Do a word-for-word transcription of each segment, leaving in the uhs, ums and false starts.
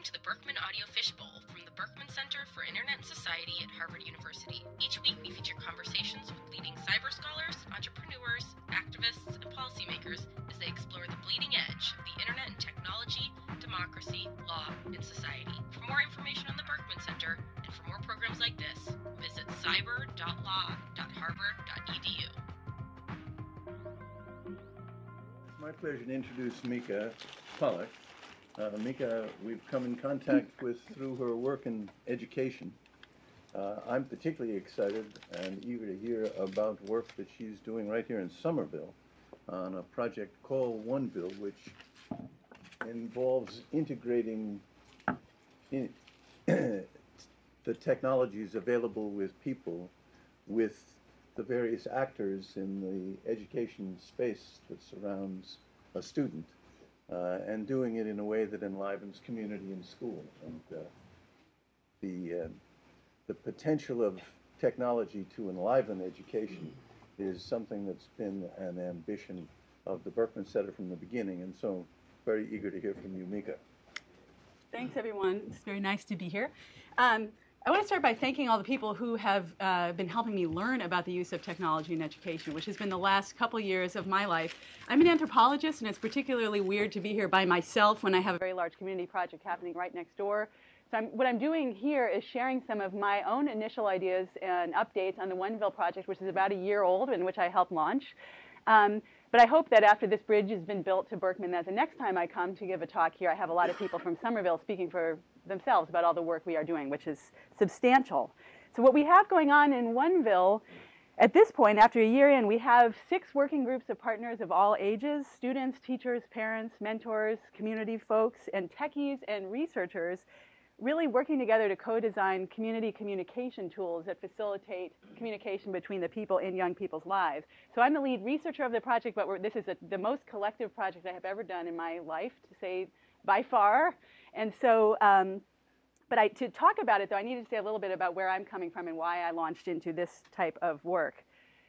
to the Berkman Audio Fishbowl from the Berkman Center for Internet and Society at Harvard University. Each week we feature conversations with leading cyber scholars, entrepreneurs, activists, and policymakers as they explore the bleeding edge of the internet and technology, democracy, law, and society. For more information on the Berkman Center and for more programs like this, visit cyber dot law dot harvard dot e d u. It's my pleasure to introduce Mika Pollack. Uh, Mika, we've come in contact with through her work in education. Uh, I'm particularly excited and eager to hear about work that she's doing right here in Somerville on a project called OneVille, which involves integrating in the technologies available with people with the various actors in the education space that surrounds a student. Uh, and doing it in a way that enlivens community and school. And uh, the, uh, the potential of technology to enliven education is something that's been an ambition of the Berkman Center from the beginning, and so very eager to hear from you, Mika. Thanks, everyone. It's very nice to be here. Um, I want to start by thanking all the people who have uh, been helping me learn about the use of technology in education, which has been the last couple years of my life. I'm an anthropologist, and it's particularly weird to be here by myself when I have a very large community project happening right next door. So I'm, what I'm doing here is sharing some of my own initial ideas and updates on the OneVille project, which is about a year old and which I helped launch. Um, but I hope that after this bridge has been built to Berkman, that the next time I come to give a talk here, I have a lot of people from Somerville speaking for themselves about all the work we are doing, which is substantial. So what we have going on in OneVille, at this point, after a year in, we have six working groups of partners of all ages: students, teachers, parents, mentors, community folks, and techies and researchers, really working together to co-design community communication tools that facilitate communication between the people in young people's lives. So I'm the lead researcher of the project, but we're, this is a, the most collective project I have ever done in my life, to say by far. And so, um, but I, to talk about it, though, I needed to say a little bit about where I'm coming from and why I launched into this type of work.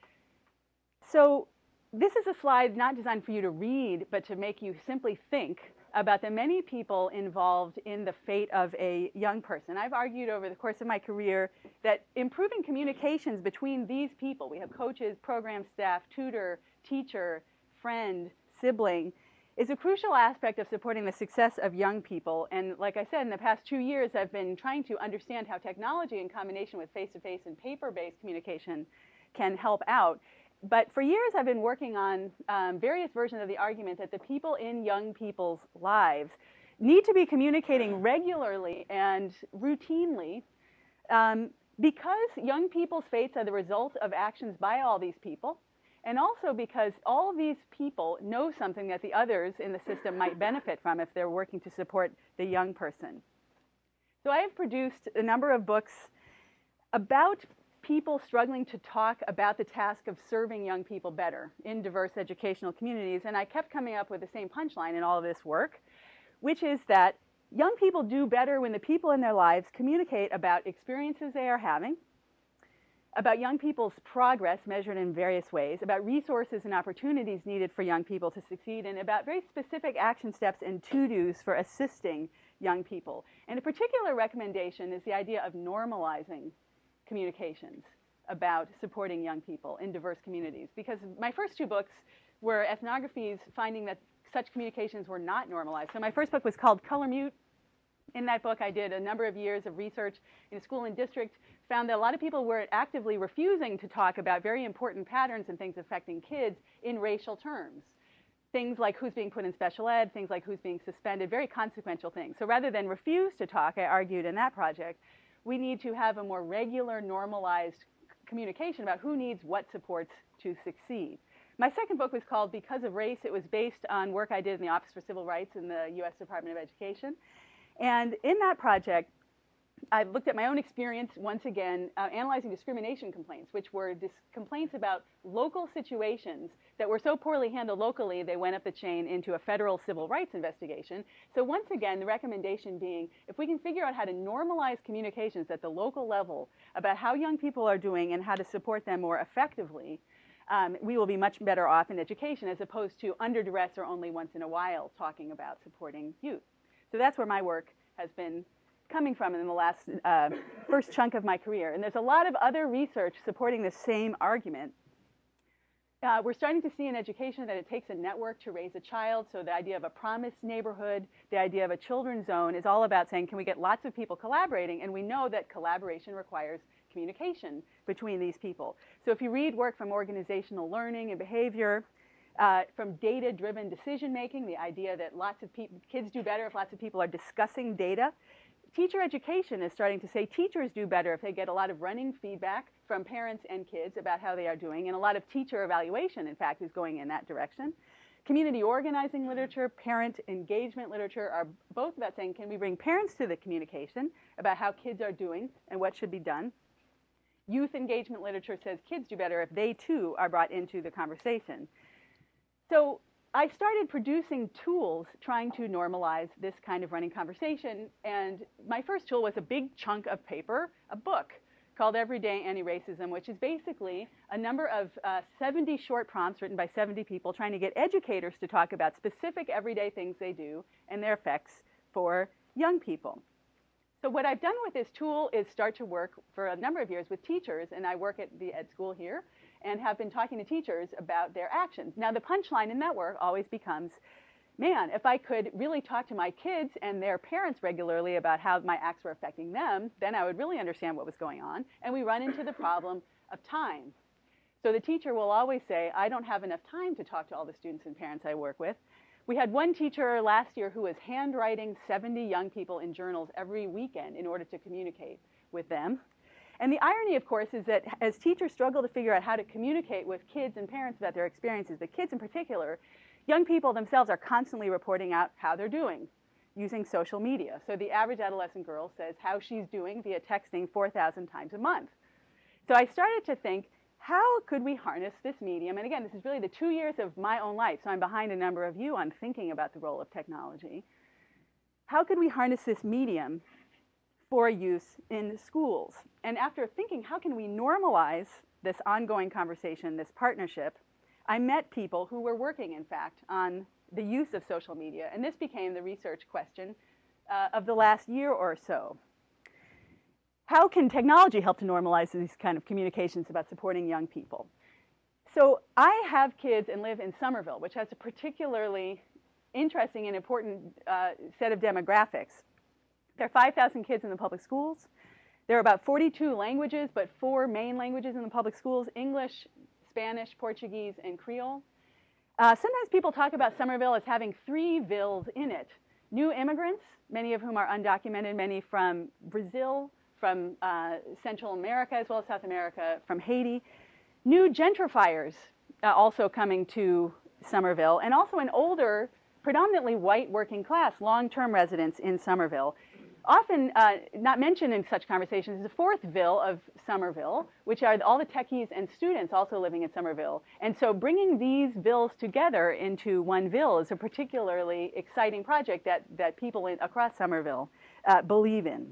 So this is a slide not designed for you to read, but to make you simply think about the many people involved in the fate of a young person. I've argued over the course of my career that improving communications between these people — we have coaches, program staff, tutor, teacher, friend, sibling — is a crucial aspect of supporting the success of young people. And like I said, in the past two years, I've been trying to understand how technology in combination with face-to-face and paper-based communication can help out. But for years, I've been working on um, various versions of the argument that the people in young people's lives need to be communicating regularly and routinely um, because young people's fates are the result of actions by all these people, and also because all these people know something that the others in the system might benefit from if they're working to support the young person. So I have produced a number of books about people struggling to talk about the task of serving young people better in diverse educational communities, and I kept coming up with the same punchline in all of this work, which is that young people do better when the people in their lives communicate about experiences they are having, about young people's progress measured in various ways, about resources and opportunities needed for young people to succeed, and about very specific action steps and to-dos for assisting young people. And a particular recommendation is the idea of normalizing communications about supporting young people in diverse communities. Because my first two books were ethnographies finding that such communications were not normalized. So my first book was called Color Mute. In that book, I did a number of years of research in a school and district, found that a lot of people were actively refusing to talk about very important patterns and things affecting kids in racial terms. Things like who's being put in special ed, things like who's being suspended, very consequential things. So rather than refuse to talk, I argued in that project, we need to have a more regular, normalized communication about who needs what supports to succeed. My second book was called Because of Race. It was based on work I did in the Office for Civil Rights in the U S Department of Education. And in that project, I looked at my own experience once again, uh, analyzing discrimination complaints, which were dis- complaints about local situations that were so poorly handled locally, they went up the chain into a federal civil rights investigation. So once again, the recommendation being, if we can figure out how to normalize communications at the local level about how young people are doing and how to support them more effectively, um, we will be much better off in education, as opposed to under duress or only once in a while talking about supporting youth. So that's where my work has been coming from in the last uh, first chunk of my career. And there's a lot of other research supporting the same argument. Uh, we're starting to see in education that it takes a network to raise a child. So the idea of a promised neighborhood, the idea of a children's zone is all about saying, can we get lots of people collaborating? And we know that collaboration requires communication between these people. So if you read work from organizational learning and behavior, uh, from data-driven decision-making, the idea that lots of people, kids do better if lots of people are discussing data. Teacher education is starting to say teachers do better if they get a lot of running feedback from parents and kids about how they are doing, and a lot of teacher evaluation, in fact, is going in that direction. Community organizing literature, parent engagement literature are both about saying, can we bring parents to the communication about how kids are doing and what should be done? Youth engagement literature says kids do better if they, too, are brought into the conversation. So I started producing tools trying to normalize this kind of running conversation, and my first tool was a big chunk of paper, a book called Everyday Anti-Racism, which is basically a number of uh, seventy short prompts written by seventy people trying to get educators to talk about specific everyday things they do and their effects for young people. So what I've done with this tool is start to work for a number of years with teachers, and I work at the Ed School here, and have been talking to teachers about their actions. Now, the punchline in that work always becomes, man, if I could really talk to my kids and their parents regularly about how my acts were affecting them, then I would really understand what was going on. And we run into the problem of time. So the teacher will always say, I don't have enough time to talk to all the students and parents I work with. We had one teacher last year who was handwriting seventy young people in journals every weekend in order to communicate with them. And the irony, of course, is that as teachers struggle to figure out how to communicate with kids and parents about their experiences, but kids in particular, young people themselves are constantly reporting out how they're doing using social media. So the average adolescent girl says how she's doing via texting four thousand times a month. So I started to think, how could we harness this medium? And again, this is really the two years of my own life, so I'm behind a number of you on thinking about the role of technology. How could we harness this medium for use in schools? And after thinking, how can we normalize this ongoing conversation, this partnership, I met people who were working, in fact, on the use of social media. And this became the research question uh, of the last year or so. How can technology help to normalize these kind of communications about supporting young people? So I have kids and live in Somerville, which has a particularly interesting and important uh, set of demographics. There are five thousand kids in the public schools. There are about forty-two languages, but four main languages in the public schools: English, Spanish, Portuguese, and Creole. Uh, sometimes people talk about Somerville as having three villes in it. New immigrants, many of whom are undocumented, many from Brazil, from uh, Central America, as well as South America, from Haiti. New gentrifiers uh, also coming to Somerville, and also an older, predominantly white working class, long-term residents in Somerville. Often uh, not mentioned in such conversations is the fourth ville of Somerville, which are all the techies and students also living in Somerville. And so bringing these villes together into one ville is a particularly exciting project that, that people in, across Somerville uh, believe in.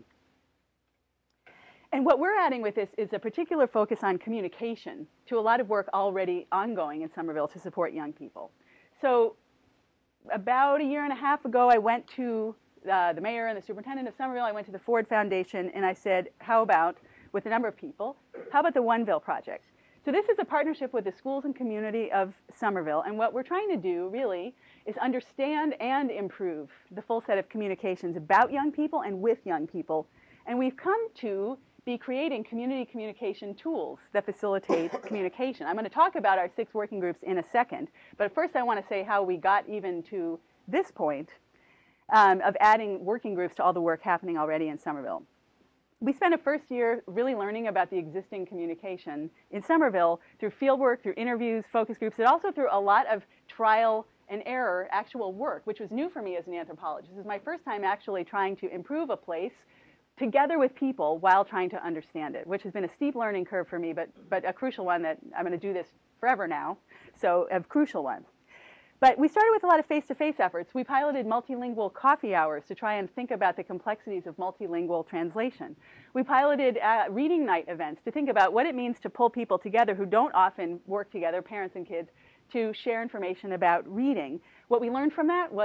And what we're adding with this is a particular focus on communication to a lot of work already ongoing in Somerville to support young people. So about a year and a half ago, I went to Uh, the mayor and the superintendent of Somerville. I went to the Ford Foundation and I said, how about, with a number of people, how about the Oneville Project? So this is a partnership with the schools and community of Somerville, and what we're trying to do really is understand and improve the full set of communications about young people and with young people. And we've come to be creating community communication tools that facilitate communication. I'm going to talk about our six working groups in a second, but first I want to say how we got even to this point Um, of adding working groups to all the work happening already in Somerville. We spent a first year really learning about the existing communication in Somerville through fieldwork, through interviews, focus groups, and also through a lot of trial and error, actual work, which was new for me as an anthropologist. This is my first time actually trying to improve a place together with people while trying to understand it, which has been a steep learning curve for me, but, but a crucial one that I'm going to do this forever now, so a crucial one. But we started with a lot of face-to-face efforts. We piloted multilingual coffee hours to try and think about the complexities of multilingual translation. We piloted uh, reading night events to think about what it means to pull people together who don't often work together, parents and kids, to share information about reading. What we learned from that was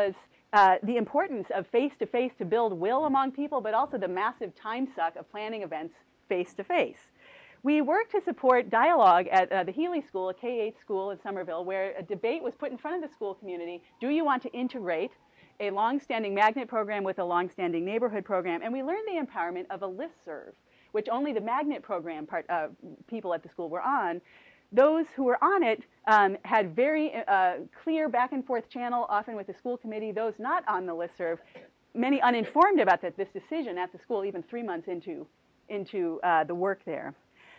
uh, the importance of face-to-face to build will among people, but also the massive time suck of planning events face-to-face. We worked to support dialogue at uh, the Healy School, a K eight school in Somerville, where a debate was put in front of the school community. Do you want to integrate a long-standing magnet program with a long-standing neighborhood program? And we learned the empowerment of a listserv, which only the magnet program part, uh, people at the school were on. Those who were on it um, had very uh, clear back and forth channel, often with the school committee. Those not on the listserv, many uninformed about that, this decision at the school, even three months into, into uh, the work there.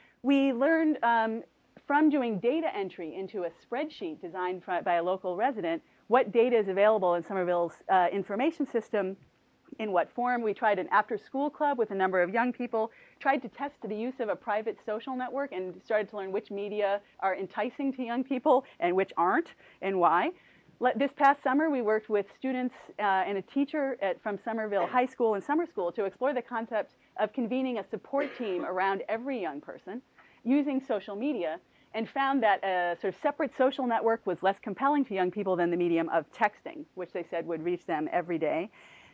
We learned um, from doing data entry into a spreadsheet designed by a local resident what data is available in Somerville's uh, information system, in what form. We tried an after-school club with a number of young people, tried to test the use of a private social network, and started to learn which media are enticing to young people and which aren't, and why. This past summer, we worked with students uh, and a teacher at, from Somerville High School and Summer School to explore the concept of convening a support team around every young person using social media, and found that a sort of separate social network was less compelling to young people than the medium of texting, which they said would reach them every day.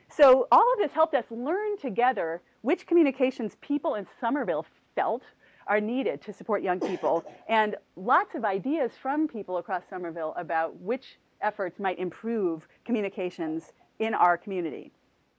So all of this helped us learn together which communications people in Somerville felt are needed to support young people, and lots of ideas from people across Somerville about which efforts might improve communications in our community.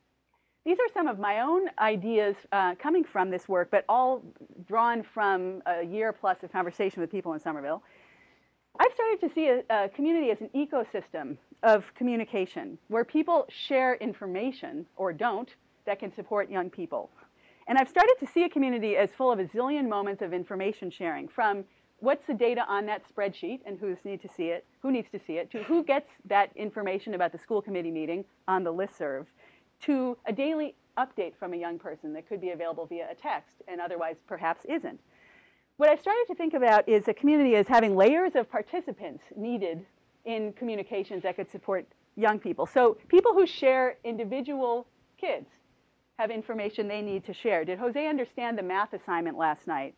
These are some of my own ideas uh, coming from this work, but all drawn from a year plus of conversation with people in Somerville. I've started to see a, a community as an ecosystem of communication where people share information, or don't, that can support young people. And I've started to see a community as full of a zillion moments of information sharing, from what's the data on that spreadsheet and who's need to see it, who needs to see it, to who gets that information about the school committee meeting on the listserv, to a daily update from a young person that could be available via a text and otherwise perhaps isn't. What I've started to think about is a community as having layers of participants needed in communications that could support young people. So people who share individual kids have information they need to share. Did Jose understand the math assignment last night?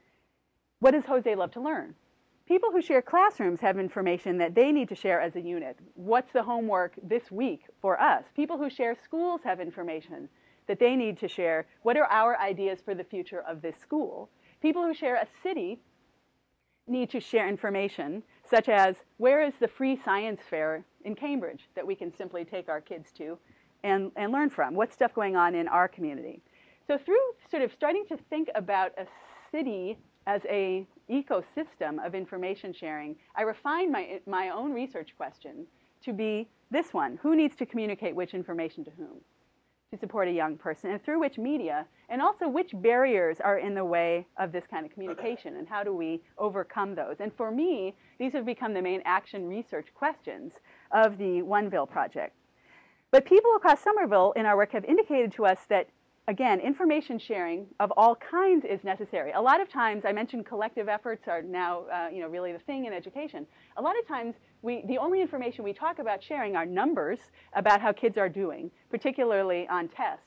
What does Jose love to learn? People who share classrooms have information that they need to share as a unit. What's the homework this week for us? People who share schools have information that they need to share. What are our ideas for the future of this school? People who share a city need to share information, such as where is the free science fair in Cambridge that we can simply take our kids to and, and learn from? What's stuff going on in our community? So through sort of starting to think about a city as a ecosystem of information sharing, I refined my, my own research question to be this one: who needs to communicate which information to whom to support a young person, and through which media, and also which barriers are in the way of this kind of communication, and how do we overcome those? And for me, these have become the main action research questions of the Oneville project. But people across Somerville in our work have indicated to us that, again, information sharing of all kinds is necessary. A lot of times, I mentioned collective efforts are now uh, you know, really the thing in education. A lot of times, we, the only information we talk about sharing are numbers about how kids are doing, particularly on tests.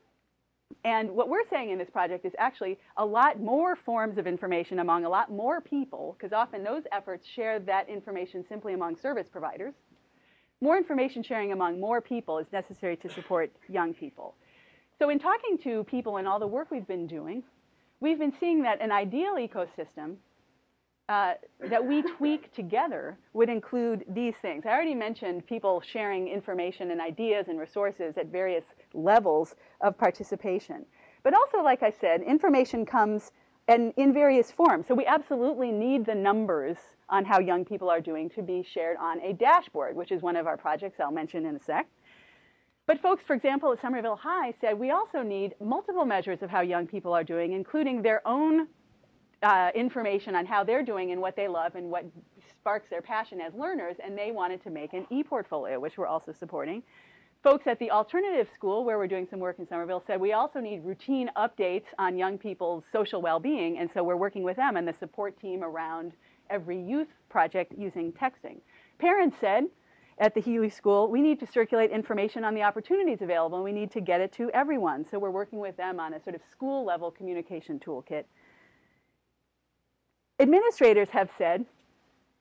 And what we're saying in this project is actually a lot more forms of information among a lot more people, because often those efforts share that information simply among service providers. More information sharing among more people is necessary to support young people. So in talking to people and all the work we've been doing, we've been seeing that an ideal ecosystem uh, that we tweak together would include these things. I already mentioned people sharing information and ideas and resources at various levels of participation. But also, like I said, information comes in, in various forms. So we absolutely need the numbers on how young people are doing to be shared on a dashboard, which is one of our projects I'll mention in a sec. But folks, for example, at Somerville High said we also need multiple measures of how young people are doing, including their own uh, information on how they're doing and what they love and what sparks their passion as learners, and they wanted to make an e-portfolio, which we're also supporting. Folks at the alternative school, where we're doing some work in Somerville, said we also need routine updates on young people's social well-being, and so we're working with them and the support team around every youth project using texting. Parents said, at the Healy School, we need to circulate information on the opportunities available, and we need to get it to everyone. So we're working with them on a sort of school-level communication toolkit. Administrators have said,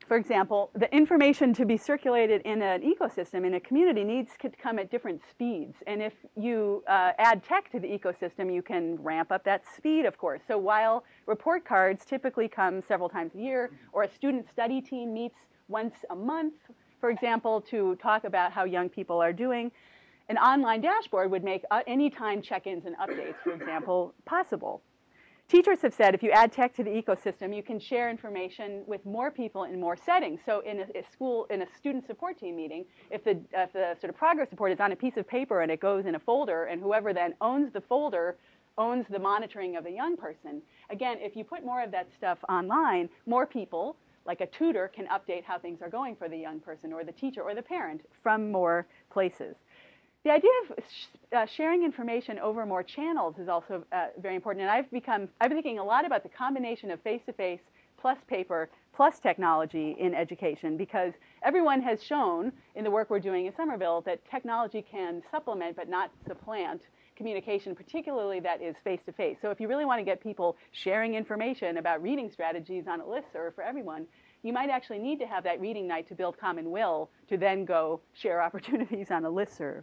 for example, the information to be circulated in an ecosystem, in a community, needs to come at different speeds. And if you uh, add tech to the ecosystem, you can ramp up that speed, of course. So while report cards typically come several times a year, or a student study team meets once a month, for example, to talk about how young people are doing, an online dashboard would make uh, anytime check-ins and updates, for example, possible. Teachers have said if you add tech to the ecosystem, you can share information with more people in more settings. So in a, a school, in a student support team meeting, if the, if the sort of progress report is on a piece of paper and it goes in a folder, and whoever then owns the folder owns the monitoring of the young person, again, if you put more of that stuff online, more people, like a tutor, can update how things are going for the young person or the teacher or the parent from more places. The idea of sh uh, sharing information over more channels is also uh, very important, and I've become, I've been thinking a lot about the combination of face-to-face plus paper plus technology in education, because everyone has shown in the work we're doing in Somerville that technology can supplement but not supplant communication, particularly that is face-to-face. So if you really want to get people sharing information about reading strategies on a listserv for everyone, you might actually need to have that reading night to build common will to then go share opportunities on a listserv.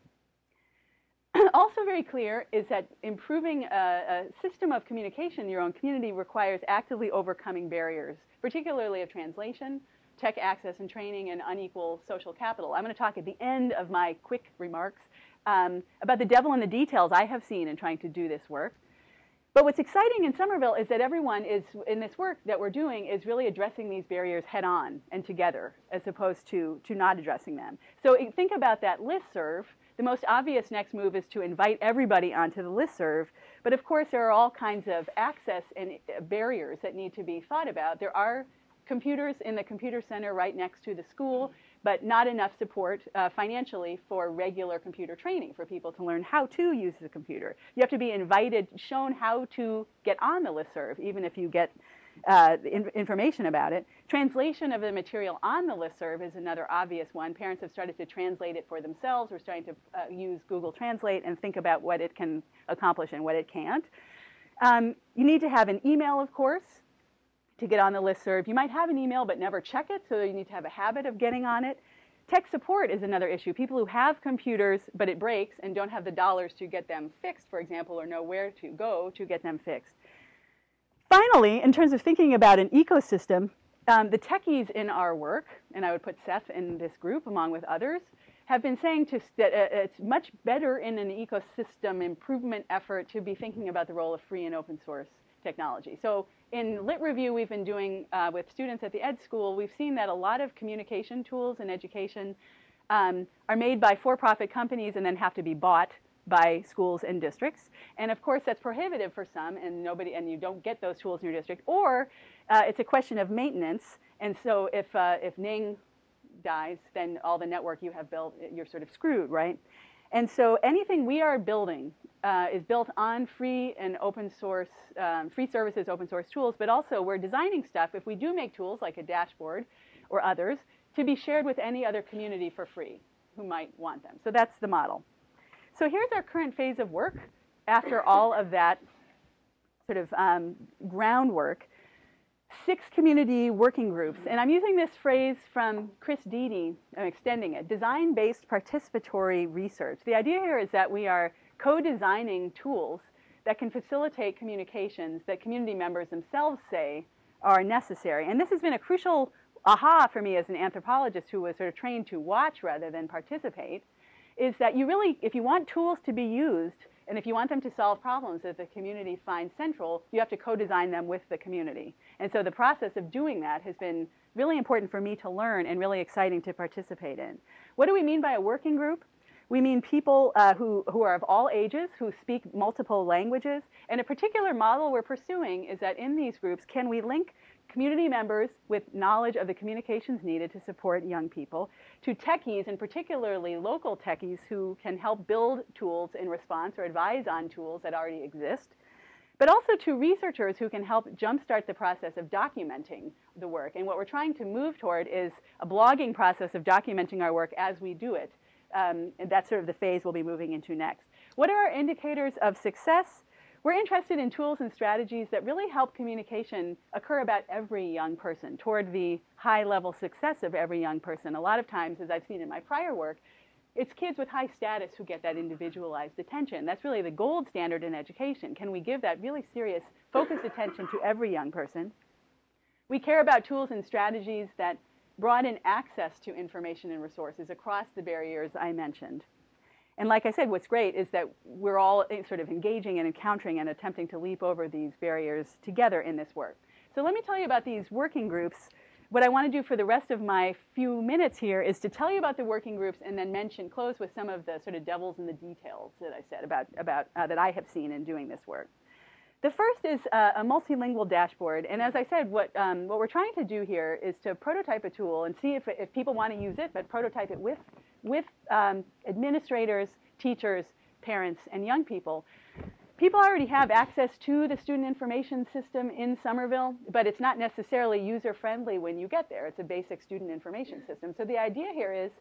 Also very clear is that improving a, a system of communication in your own community requires actively overcoming barriers, particularly of translation, tech access and training, and unequal social capital. I'm going to talk at the end of my quick remarks um, about the devil in the details I have seen in trying to do this work. But what's exciting in Somerville is that everyone is, in this work that we're doing, is really addressing these barriers head on and together, as opposed to, to not addressing them. So think about that listserv. The most obvious next move is to invite everybody onto the listserv. But of course, there are all kinds of access and barriers that need to be thought about. There are computers in the computer center right next to the school, but not enough support uh, financially for regular computer training for people to learn how to use the computer. You have to be invited, shown how to get on the listserv, even if you get uh, in information about it. Translation of the material on the listserv is another obvious one. Parents have started to translate it for themselves. We're starting to uh, use Google Translate and think about what it can accomplish and what it can't. Um, you need to have an email, of course, to get on the listserv. You might have an email but never check it, so you need to have a habit of getting on it. Tech support is another issue. People who have computers but it breaks and don't have the dollars to get them fixed, for example, or know where to go to get them fixed. Finally, in terms of thinking about an ecosystem, um, the techies in our work, and I would put Seth in this group along with others, have been saying to, that uh, it's much better in an ecosystem improvement effort to be thinking about the role of free and open source technology. So in Lit Review we've been doing uh, with students at the Ed School, we've seen that a lot of communication tools in education um, are made by for-profit companies and then have to be bought by schools and districts. And of course that's prohibitive for some, and nobody, and you don't get those tools in your district. Or uh, it's a question of maintenance, and so if, uh, if Ning dies, then all the network you have built, you're sort of screwed, right? And so anything we are building uh, is built on free and open source, um, free services, open source tools, but also we're designing stuff, if we do make tools like a dashboard or others, to be shared with any other community for free who might want them. So that's the model. So here's our current phase of work after all of that sort of um, groundwork. Six community working groups, and I'm using this phrase from Chris Deedy, I'm extending it, design-based participatory research. The idea here is that we are co-designing tools that can facilitate communications that community members themselves say are necessary. And this has been a crucial aha for me as an anthropologist who was sort of trained to watch rather than participate, is that you really, if you want tools to be used, and if you want them to solve problems that the community finds central, you have to co-design them with the community. And so the process of doing that has been really important for me to learn and really exciting to participate in. What do we mean by a working group? We mean people uh, who, who are of all ages, who speak multiple languages. And a particular model we're pursuing is that in these groups, can we link community members with knowledge of the communications needed to support young people to techies, and particularly local techies who can help build tools in response or advise on tools that already exist, but also to researchers who can help jumpstart the process of documenting the work. And what we're trying to move toward is a blogging process of documenting our work as we do it. Um, and that's sort of the phase we'll be moving into next. What are our indicators of success? We're interested in tools and strategies that really help communication occur about every young person toward the high-level success of every young person. A lot of times, as I've seen in my prior work, it's kids with high status who get that individualized attention. That's really the gold standard in education. Can we give that really serious, focused attention to every young person? We care about tools and strategies that broaden access to information and resources across the barriers I mentioned. And like I said, what's great is that we're all sort of engaging and encountering and attempting to leap over these barriers together in this work. So let me tell you about these working groups. What I want to do for the rest of my few minutes here is to tell you about the working groups and then mention, close with some of the sort of devils in the details that I said about, about uh, that I have seen in doing this work. The first is uh, a multilingual dashboard. And as I said, what, um, what we're trying to do here is to prototype a tool and see if, if people want to use it, but prototype it with with um, administrators, teachers, parents, and young people. People already have access to the student information system in Somerville, but it's not necessarily user-friendly when you get there. It's a basic student information system. So the idea here is,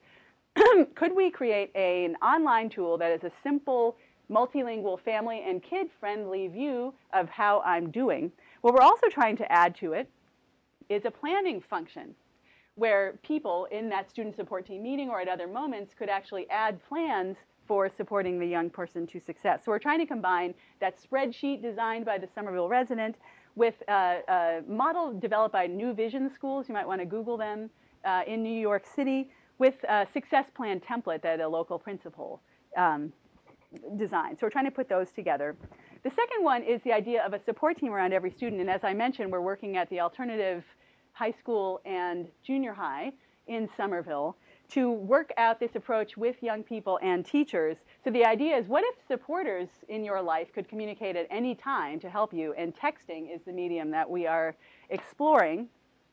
could we create a, an online tool that is a simple, multilingual, family and kid-friendly view of how I'm doing? What we're also trying to add to it is a planning function, where people in that student support team meeting or at other moments could actually add plans for supporting the young person to success. So we're trying to combine that spreadsheet designed by the Somerville resident with a, a model developed by New Vision Schools, you might want to Google them, uh, in New York City, with a success plan template that a local principal um, designed. So we're trying to put those together. The second one is the idea of a support team around every student. And as I mentioned, we're working at the alternative high school and junior high in Somerville to work out this approach with young people and teachers. So the idea is, what if supporters in your life could communicate at any time to help you? And texting is the medium that we are exploring.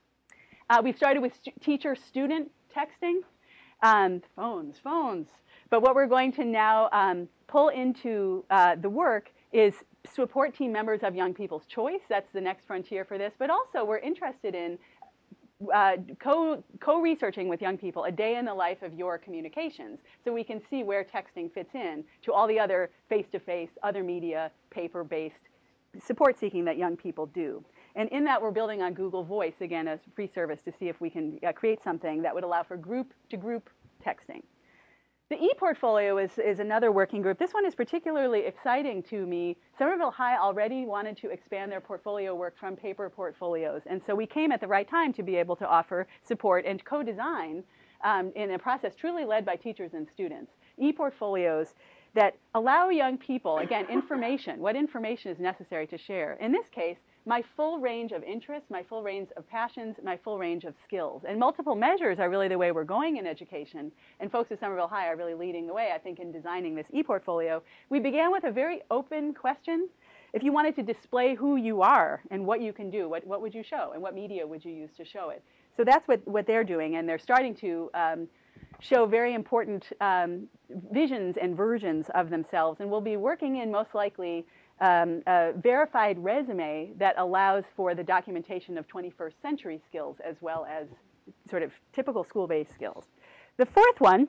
Uh, we've started with stu- teacher-student texting. Um, phones, phones. But what we're going to now um, pull into uh, the work is support team members of Young People's Choice. That's the next frontier for this. But also, we're interested in uh, co, co-researching with young people a day in the life of your communications, so we can see where texting fits in to all the other face-to-face, other media, paper-based support seeking that young people do. And in that, we're building on Google Voice, again, as a free service, to see if we can uh, create something that would allow for group-to-group texting. The e-portfolio is, is another working group. This one is particularly exciting to me. Somerville High already wanted to expand their portfolio work from paper portfolios. And so we came at the right time to be able to offer support and co-design um, in a process truly led by teachers and students. E-portfolios that allow young people, again, information, what information is necessary to share. In this case, my full range of interests, my full range of passions, my full range of skills. And multiple measures are really the way we're going in education. And folks at Somerville High are really leading the way, I think, in designing this e-portfolio. We began with a very open question. If you wanted to display who you are and what you can do, what, what would you show? And what media would you use to show it? So that's what, what they're doing. And they're starting to um, show very important um, visions and versions of themselves. And we'll be working in, most likely, Um, a verified resume that allows for the documentation of twenty-first century skills as well as sort of typical school-based skills. The fourth one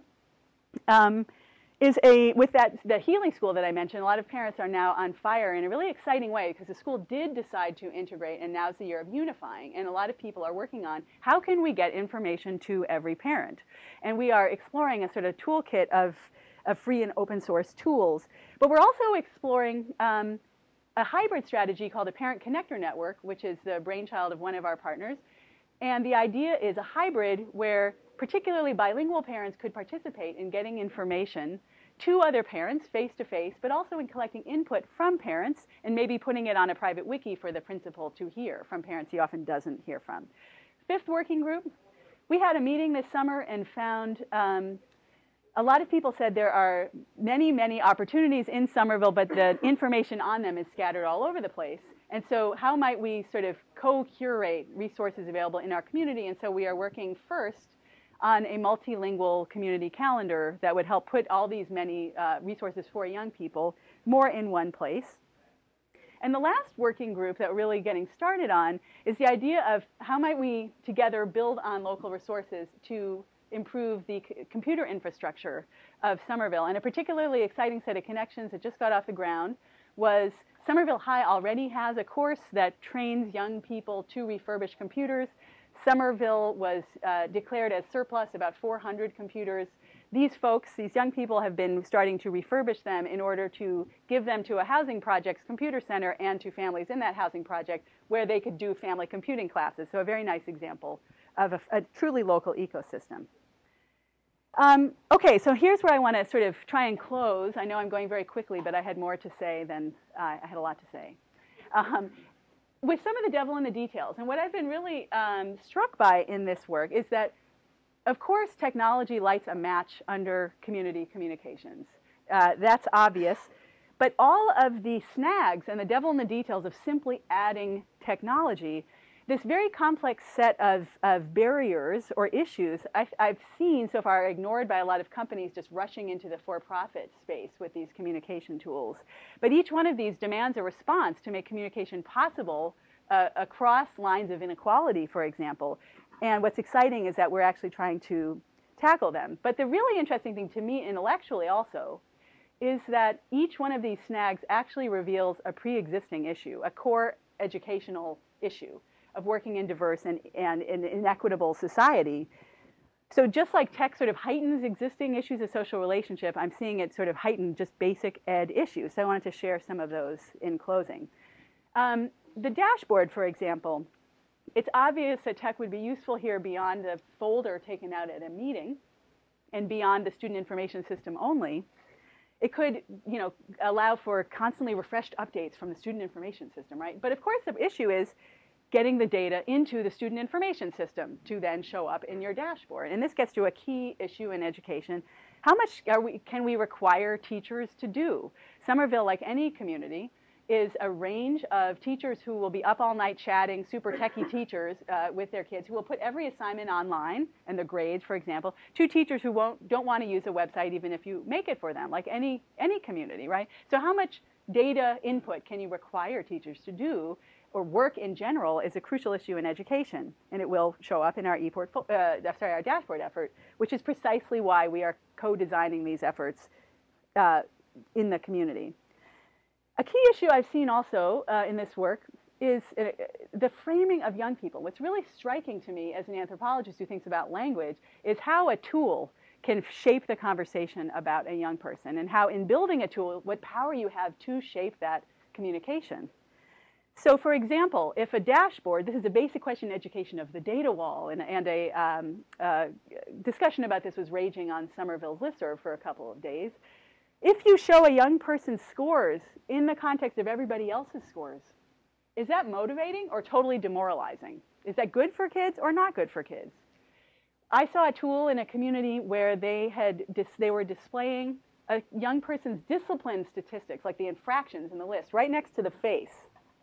um, is a, with that, the healing school that I mentioned, a lot of parents are now on fire in a really exciting way because the school did decide to integrate, and now's the year of unifying. And a lot of people are working on how can we get information to every parent. And we are exploring a sort of toolkit of of free and open source tools. But we're also exploring um, a hybrid strategy called a Parent Connector Network, which is the brainchild of one of our partners. And the idea is a hybrid where particularly bilingual parents could participate in getting information to other parents face-to-face, but also in collecting input from parents and maybe putting it on a private wiki for the principal to hear from parents he often doesn't hear from. Fifth working group, we had a meeting this summer and found um, a lot of people said there are many, many opportunities in Somerville, but the information on them is scattered all over the place. And so how might we sort of co-curate resources available in our community? And so we are working first on a multilingual community calendar that would help put all these many uh, resources for young people more in one place. And the last working group that we're really getting started on is the idea of how might we together build on local resources to improve the c- computer infrastructure of Somerville. And a particularly exciting set of connections that just got off the ground was Somerville High already has a course that trains young people to refurbish computers. Somerville was uh, declared as surplus about four hundred computers. These folks, these young people, have been starting to refurbish them in order to give them to a housing project's computer center and to families in that housing project where they could do family computing classes. So a very nice example of a, a truly local ecosystem. Um, okay, so here's where I want to sort of try and close. I know I'm going very quickly, but I had more to say than uh, I had a lot to say. Um, with some of the devil in the details, and what I've been really um, struck by in this work is that, of course, technology lights a match under community communications. Uh, that's obvious. But all of the snags and the devil in the details of simply adding technology, this very complex set of, of barriers or issues I've, I've seen so far ignored by a lot of companies just rushing into the for-profit space with these communication tools. But each one of these demands a response to make communication possible uh, across lines of inequality, for example. And what's exciting is that we're actually trying to tackle them. But the really interesting thing to me intellectually also is that each one of these snags actually reveals a pre-existing issue, a core educational issue of working in diverse and, and in inequitable society. So just like tech sort of heightens existing issues of social relationship, I'm seeing it sort of heighten just basic ed issues. So I wanted to share some of those in closing. Um, the dashboard, for example, it's obvious that tech would be useful here beyond the folder taken out at a meeting and beyond the student information system only. It could, you know, allow for constantly refreshed updates from the student information system, right? But of course, the issue is getting the data into the student information system to then show up in your dashboard. And this gets to a key issue in education. How much are we, can we require teachers to do? Somerville, like any community, is a range of teachers who will be up all night chatting, super techie teachers uh, with their kids, who will put every assignment online, and the grades, for example, to teachers who won't, don't want to use a website even if you make it for them, like any, any community, right? So how much data input can you require teachers to do, or work in general, is a crucial issue in education, and it will show up in our e-portfolio, uh, sorry, our dashboard effort, which is precisely why we are co-designing these efforts uh, in the community. A key issue I've seen also uh, in this work is uh, the framing of young people. What's really striking to me as an anthropologist who thinks about language is how a tool can shape the conversation about a young person, and how in building a tool, what power you have to shape that communication. So for example, if a dashboard, this is a basic question in education of the data wall, and, and a um, uh, discussion about this was raging on Somerville's listserv for a couple of days. If you show a young person's scores in the context of everybody else's scores, is that motivating or totally demoralizing? Is that good for kids or not good for kids? I saw a tool in a community where they, had dis they were displaying a young person's discipline statistics, like the infractions in the list, right next to the face.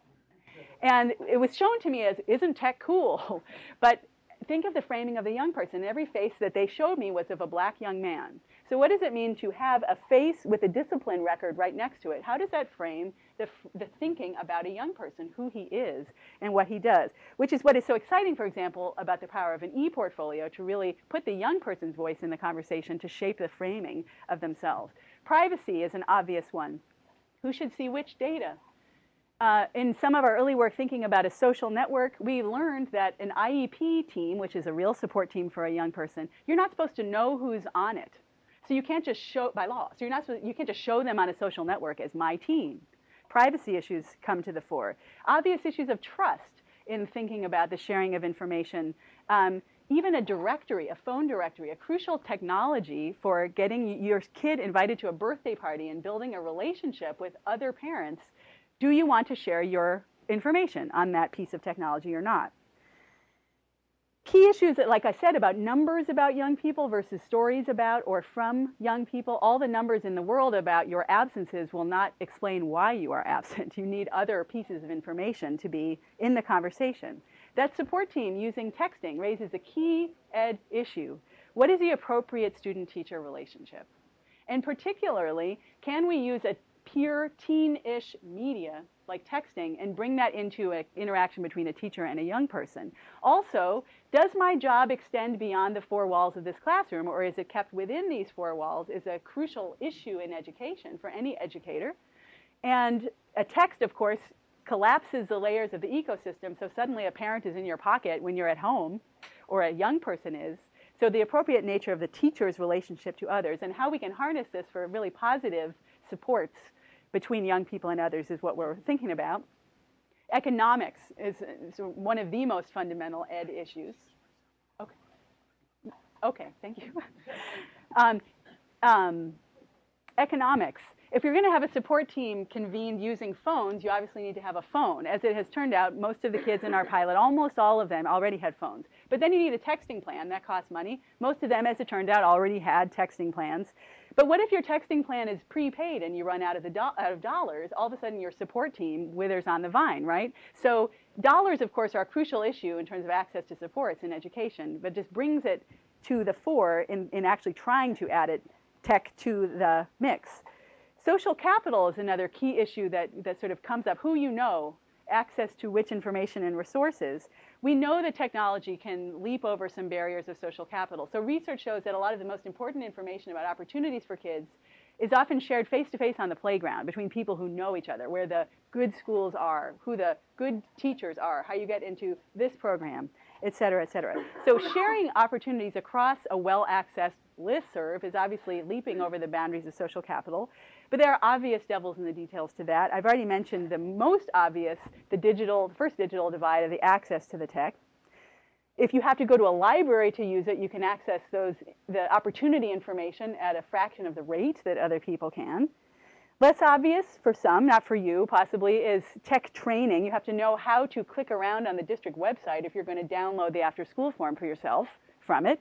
And it was shown to me as, isn't tech cool? But think of the framing of the young person. Every face that they showed me was of a black young man. So what does it mean to have a face with a discipline record right next to it? How does that frame the, the thinking about a young person, who he is and what he does? Which is what is so exciting, for example, about the power of an e-portfolio, to really put the young person's voice in the conversation to shape the framing of themselves. Privacy is an obvious one. Who should see which data? Uh, in some of our early work thinking about a social network, we learned that an I E P team, which is a real support team for a young person, you're not supposed to know who's on it. So you can't just show, by law, so you're not supposed, you can't just show them on a social network as my team. Privacy issues come to the fore. Obvious issues of trust in thinking about the sharing of information. Um, even a directory, a phone directory, a crucial technology for getting your kid invited to a birthday party and building a relationship with other parents. Do you want to share your information on that piece of technology or not? Key issues that, like I said, about numbers about young people versus stories about or from young people. All the numbers in the world about your absences will not explain why you are absent. You need other pieces of information to be in the conversation. That support team using texting raises a key ed issue. What is the appropriate student-teacher relationship? And particularly, can we use a peer teen-ish media like texting and bring that into an interaction between a teacher and a young person? Also, does my job extend beyond the four walls of this classroom, or is it kept within these four walls? Is a crucial issue in education for any educator. And a text, of course, collapses the layers of the ecosystem, so suddenly a parent is in your pocket when you're at home, or a young person is. So the appropriate nature of the teacher's relationship to others and how we can harness this for really positive supports between young people and others is what we're thinking about. Economics is, is one of the most fundamental ed issues. Okay, okay, thank you. um, um, economics. If you're going to have a support team convened using phones, you obviously need to have a phone. As it has turned out, most of the kids in our pilot, almost all of them, already had phones. But then you need a texting plan. That costs money. Most of them, as it turned out, already had texting plans. But what if your texting plan is prepaid and you run out of, the do out of dollars? All of a sudden, your support team withers on the vine, right? So dollars, of course, are a crucial issue in terms of access to supports in education, but just brings it to the fore in, in actually trying to add it, tech to the mix. Social capital is another key issue that, that sort of comes up. Who you know, access to which information and resources. We know that technology can leap over some barriers of social capital. So research shows that a lot of the most important information about opportunities for kids is often shared face-to-face on the playground between people who know each other, where the good schools are, who the good teachers are, how you get into this program, et cetera, et cetera. So sharing opportunities across a well-accessed listserv is obviously leaping over the boundaries of social capital. But there are obvious devils in the details to that. I've already mentioned the most obvious, the digital, the first digital divide of the access to the tech. If you have to go to a library to use it, you can access those, the opportunity information at a fraction of the rate that other people can. Less obvious for some, not for you possibly, is tech training. You have to know how to click around on the district website if you're going to download the after-school form for yourself from it.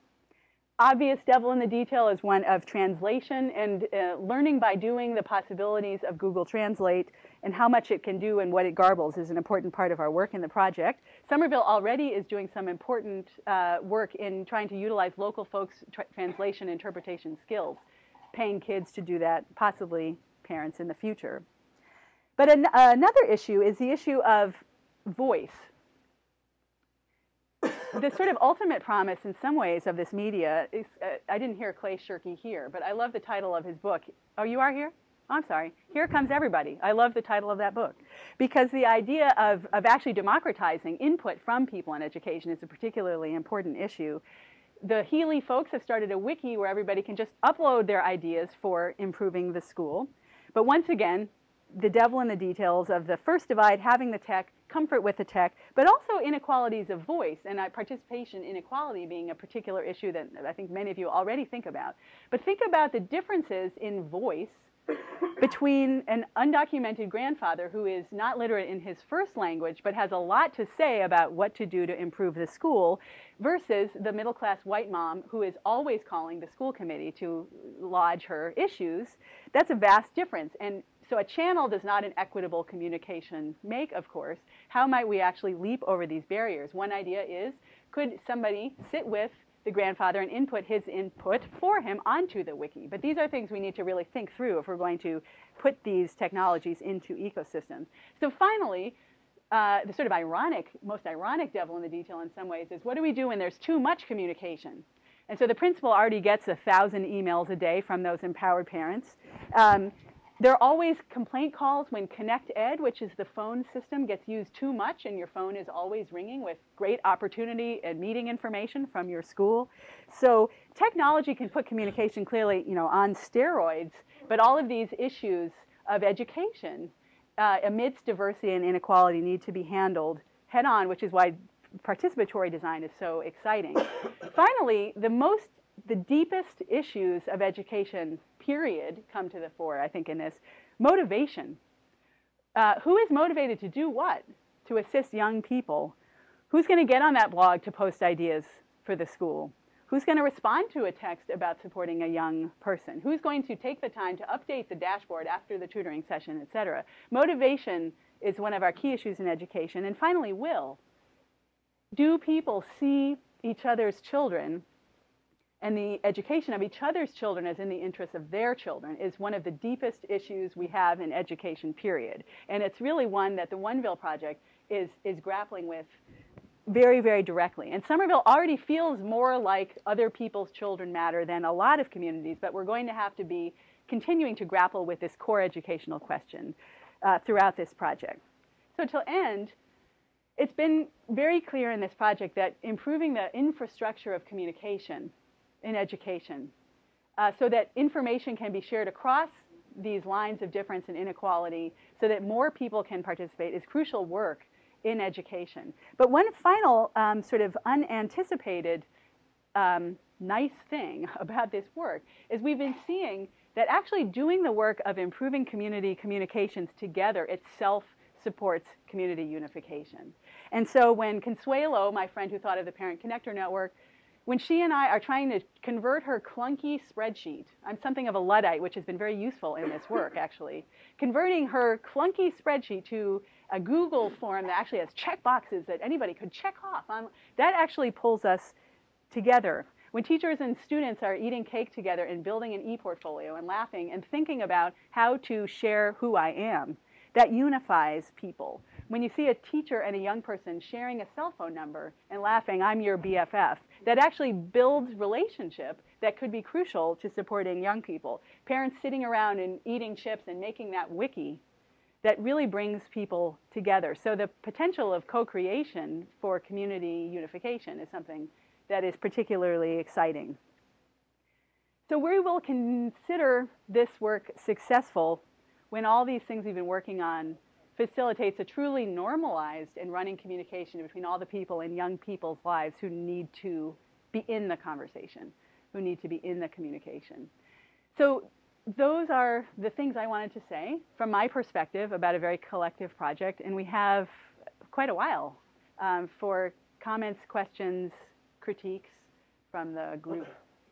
Obvious devil in the detail is one of translation and uh, learning by doing. The possibilities of Google Translate and how much it can do and what it garbles is an important part of our work in the project. Somerville already is doing some important uh, work in trying to utilize local folks' tra translation interpretation skills, paying kids to do that, possibly parents in the future. But an another issue is the issue of voice. The sort of ultimate promise in some ways of this media is, uh, I didn't hear Clay Shirky here, but I love the title of his book. Oh, you are here? Oh, I'm sorry. Here Comes Everybody. I love the title of that book because the idea of, of actually democratizing input from people in education is a particularly important issue. The Healy folks have started a wiki where everybody can just upload their ideas for improving the school. But once again, the devil in the details of the first divide, having the tech, comfort with the tech, but also inequalities of voice and uh, participation inequality being a particular issue that I think many of you already think about. But think about the differences in voice between an undocumented grandfather who is not literate in his first language but has a lot to say about what to do to improve the school versus the middle-class white mom who is always calling the school committee to lodge her issues. That's a vast difference. And so a channel does not an equitable communication make, of course. How might we actually leap over these barriers? One idea is, could somebody sit with the grandfather and input his input for him onto the wiki? But these are things we need to really think through if we're going to put these technologies into ecosystems. So finally, uh, the sort of ironic, most ironic devil in the detail in some ways is, what do we do when there's too much communication? And so the principal already gets a thousand emails a day from those empowered parents. Um, There are always complaint calls when ConnectEd, which is the phone system, gets used too much and your phone is always ringing with great opportunity and meeting information from your school. So technology can put communication clearly, you know, on steroids, but all of these issues of education uh, amidst diversity and inequality need to be handled head on, which is why participatory design is so exciting. Finally, the most the deepest issues of education, period, come to the fore, I think, in this. Motivation. Uh, who is motivated to do what? To assist young people. Who's going to get on that blog to post ideas for the school? Who's going to respond to a text about supporting a young person? Who's going to take the time to update the dashboard after the tutoring session, et cetera? Motivation is one of our key issues in education. And finally, will. Do people see each other's children? And the education of each other's children as in the interests of their children is one of the deepest issues we have in education, period. And it's really one that the Oneville Project is, is grappling with very, very directly. And Somerville already feels more like other people's children matter than a lot of communities, but we're going to have to be continuing to grapple with this core educational question uh, throughout this project. So to end, it's been very clear in this project that improving the infrastructure of communication in education uh, so that information can be shared across these lines of difference and inequality so that more people can participate is crucial work in education. But one final um, sort of unanticipated um, nice thing about this work is we've been seeing that actually doing the work of improving community communications together itself supports community unification. And so when Consuelo, my friend who thought of the Parent Connector Network, when she and I are trying to convert her clunky spreadsheet, I'm something of a Luddite, which has been very useful in this work, actually, converting her clunky spreadsheet to a Google form that actually has check boxes that anybody could check off, on, that actually pulls us together. When teachers and students are eating cake together and building an e-portfolio and laughing and thinking about how to share who I am, that unifies people. When you see a teacher and a young person sharing a cell phone number and laughing, I'm your B F F, that actually builds relationship that could be crucial to supporting young people. Parents sitting around and eating chips and making that wiki that really brings people together. So the potential of co-creation for community unification is something that is particularly exciting. So we will consider this work successful when all these things we've been working on facilitates a truly normalized and running communication between all the people in young people's lives who need to be in the conversation, who need to be in the communication. So those are the things I wanted to say from my perspective about a very collective project, and we have quite a while um, for comments, questions, critiques from the group.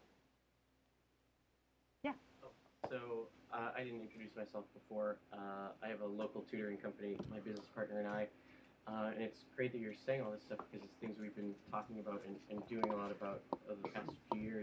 Yeah. So uh, I didn't introduce myself before. Uh, I have a local tutoring company, my business partner and I, uh, and it's great that you're saying all this stuff because it's things we've been talking about and, and doing a lot about over the past few years.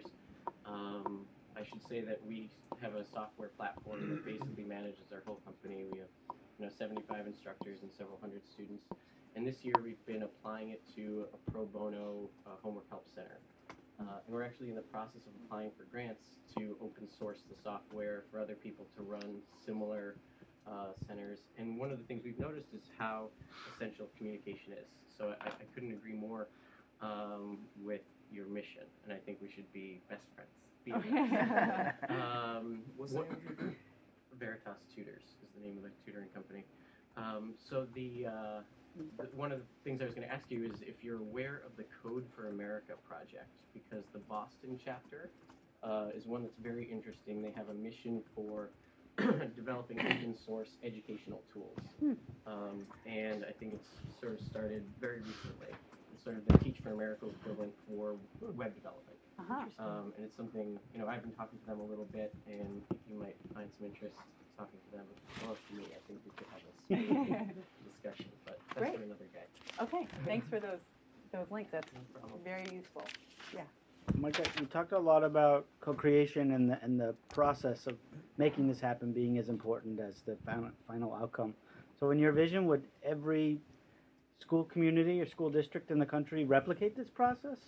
Um, I should say that we have a software platform that basically manages our whole company. We have, you know, seventy-five instructors and several hundred students. And this year we've been applying it to a pro bono uh, homework help center. Uh, and we're actually in the process of applying for grants to open source the software for other people to run similar uh, centers. And one of the things we've noticed is how essential communication is. So I, I couldn't agree more um, with your mission, and I think we should be best friends. Be Okay. um, What's the name? Veritas Tutors is the name of the tutoring company. Um, so the, uh, the one of the things I was going to ask you is if you're aware of the Code for America project, because the Boston chapter uh, is one that's very interesting. They have a mission for developing open source educational tools, Hmm. um, and I think it's sort of started very recently. It's sort of the Teach for America equivalent for web development. Uh-huh. Um, and it's something, you know, I've been talking to them a little bit, and I think you might find some interest talking to them. Well, to me, I think we could have a discussion, but that's Great. for another day. Okay, thanks for those those links. That's No problem. very useful. Yeah. Micah, you talked a lot about co-creation and the, and the process of making this happen being as important as the final, final outcome. So in your vision, would every school community or school district in the country replicate this process?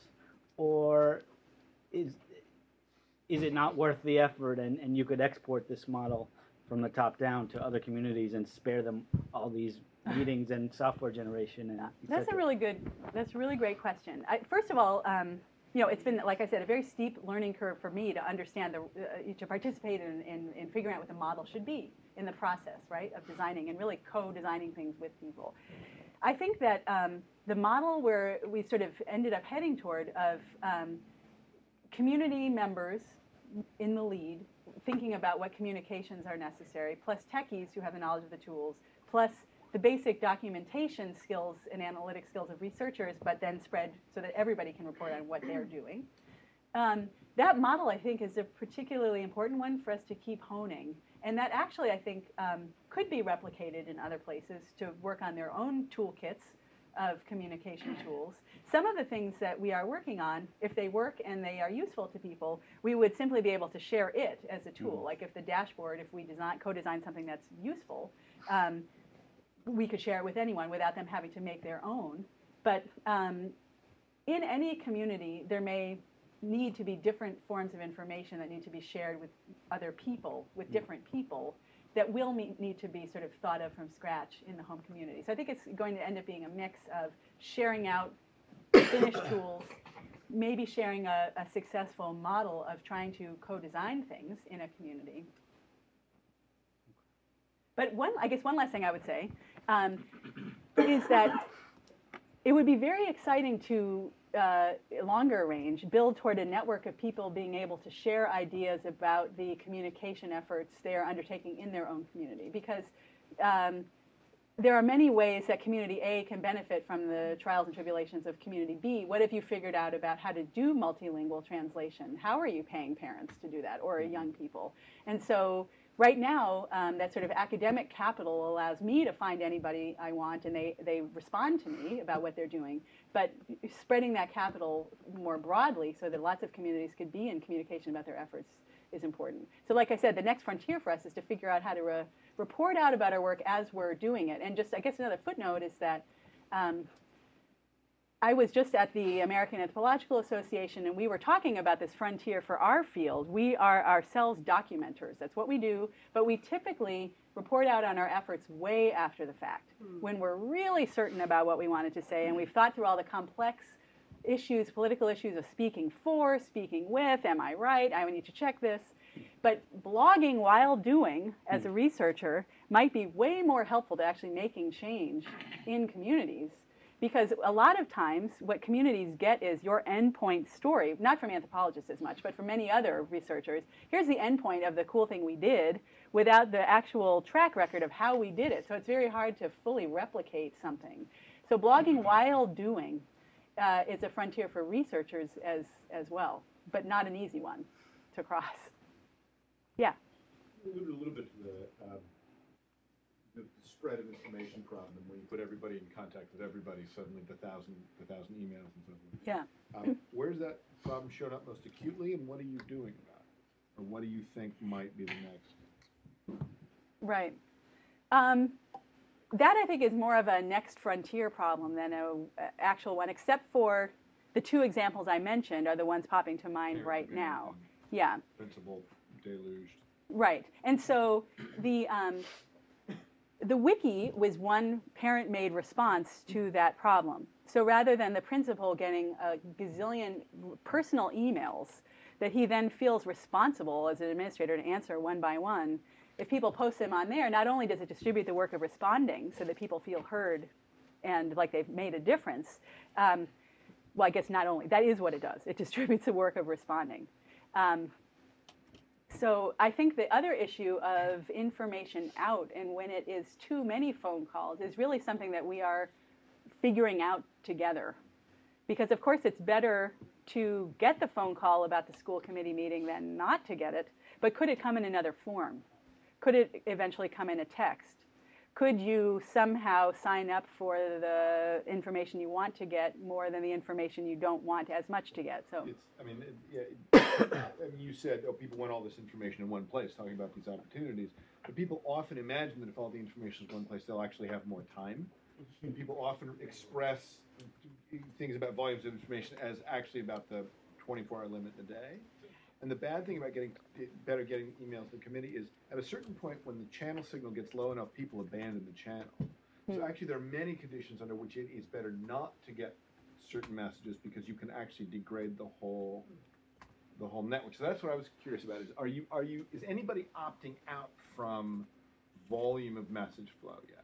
Or is, is it not worth the effort and, and you could export this model from the top down to other communities and spare them all these meetings and software generation and et That's a cetera? really good, that's a really great question. I, first of all, um, you know, it's been, like I said, a very steep learning curve for me to understand, the, uh, to participate in, in, in figuring out what the model should be in the process, right, of designing and really co-designing things with people. I think that um, the model where we sort of ended up heading toward of um, community members in the lead, thinking about what communications are necessary, plus techies who have the knowledge of the tools, plus the basic documentation skills and analytic skills of researchers, but then spread so that everybody can report on what they're doing. Um, that model, I think, is a particularly important one for us to keep honing. And that actually, I think, um, could be replicated in other places to work on their own toolkits of communication tools. Some of the things that we are working on, if they work and they are useful to people, we would simply be able to share it as a tool. Like if the dashboard, if we design, co-design something that's useful, um, we could share it with anyone without them having to make their own. But um, in any community, there may need to be different forms of information that need to be shared with other people, with different people, that will meet, need to be sort of thought of from scratch in the home community. So I think it's going to end up being a mix of sharing out finished tools, maybe sharing a, a successful model of trying to co-design things in a community. But one, I guess one last thing I would say um, is that it would be very exciting to, uh, longer range, build toward a network of people being able to share ideas about the communication efforts they are undertaking in their own community. Because um, there are many ways that community A can benefit from the trials and tribulations of community B. What have you figured out about how to do multilingual translation? How are you paying parents to do that, or young people? And so right now, um, that sort of academic capital allows me to find anybody I want, and they, they respond to me about what they're doing. But spreading that capital more broadly so that lots of communities could be in communication about their efforts is important. So like I said, the next frontier for us is to figure out how to re report out about our work as we're doing it. And just, I guess another footnote is that um, I was just at the American Anthropological Association, and we were talking about this frontier for our field. We are ourselves documenters. That's what we do. But we typically report out on our efforts way after the fact, mm. when we're really certain about what we wanted to say, and we've thought through all the complex issues, political issues of speaking for, speaking with, am I right, I need to check this. But blogging while doing, as a researcher, might be way more helpful to actually making change in communities. Because a lot of times, what communities get is your endpoint story, not from anthropologists as much, but from many other researchers. Here's the endpoint of the cool thing we did, without the actual track record of how we did it. So it's very hard to fully replicate something. So blogging while doing uh, is a frontier for researchers as, as well, but not an easy one to cross. Yeah? You alluded a little bit to the, um, the spread of information problem when you put everybody in contact with everybody, suddenly the thousand, the thousand emails and so forth. Yeah. Um, where's that problem showing up most acutely, and what are you doing about it? Or what do you think might be the next? Right. Um, that, I think, is more of a next frontier problem than an actual one, except for the two examples I mentioned are the ones popping to mind right now. Yeah. Principal deluged. Right. And so the, um, the wiki was one parent-made response to that problem. So rather than the principal getting a gazillion personal emails that he then feels responsible as an administrator to answer one by one, if people post them on there, not only does it distribute the work of responding so that people feel heard and like they've made a difference, um, well, I guess not only, that is what it does. It distributes the work of responding. Um, so I think the other issue of information out and when it is too many phone calls is really something that we are figuring out together. Because of course it's better to get the phone call about the school committee meeting than not to get it, but could it come in another form? Could it eventually come in a text? Could you somehow sign up for the information you want to get more than the information you don't want as much to get? So, it's, I mean, it, yeah, I mean, you said, oh, people want all this information in one place, talking about these opportunities. But people often imagine that if all the information is in one place, they'll actually have more time. And people often express things about volumes of information as actually about the twenty-four hour limit in a day. And the bad thing about getting better getting emails to the committee is at a certain point when the channel signal gets low enough, people abandon the channel. So actually there are many conditions under which it is better not to get certain messages because you can actually degrade the whole the whole network. So that's what I was curious about is are you are you is anybody opting out from volume of message flow yet?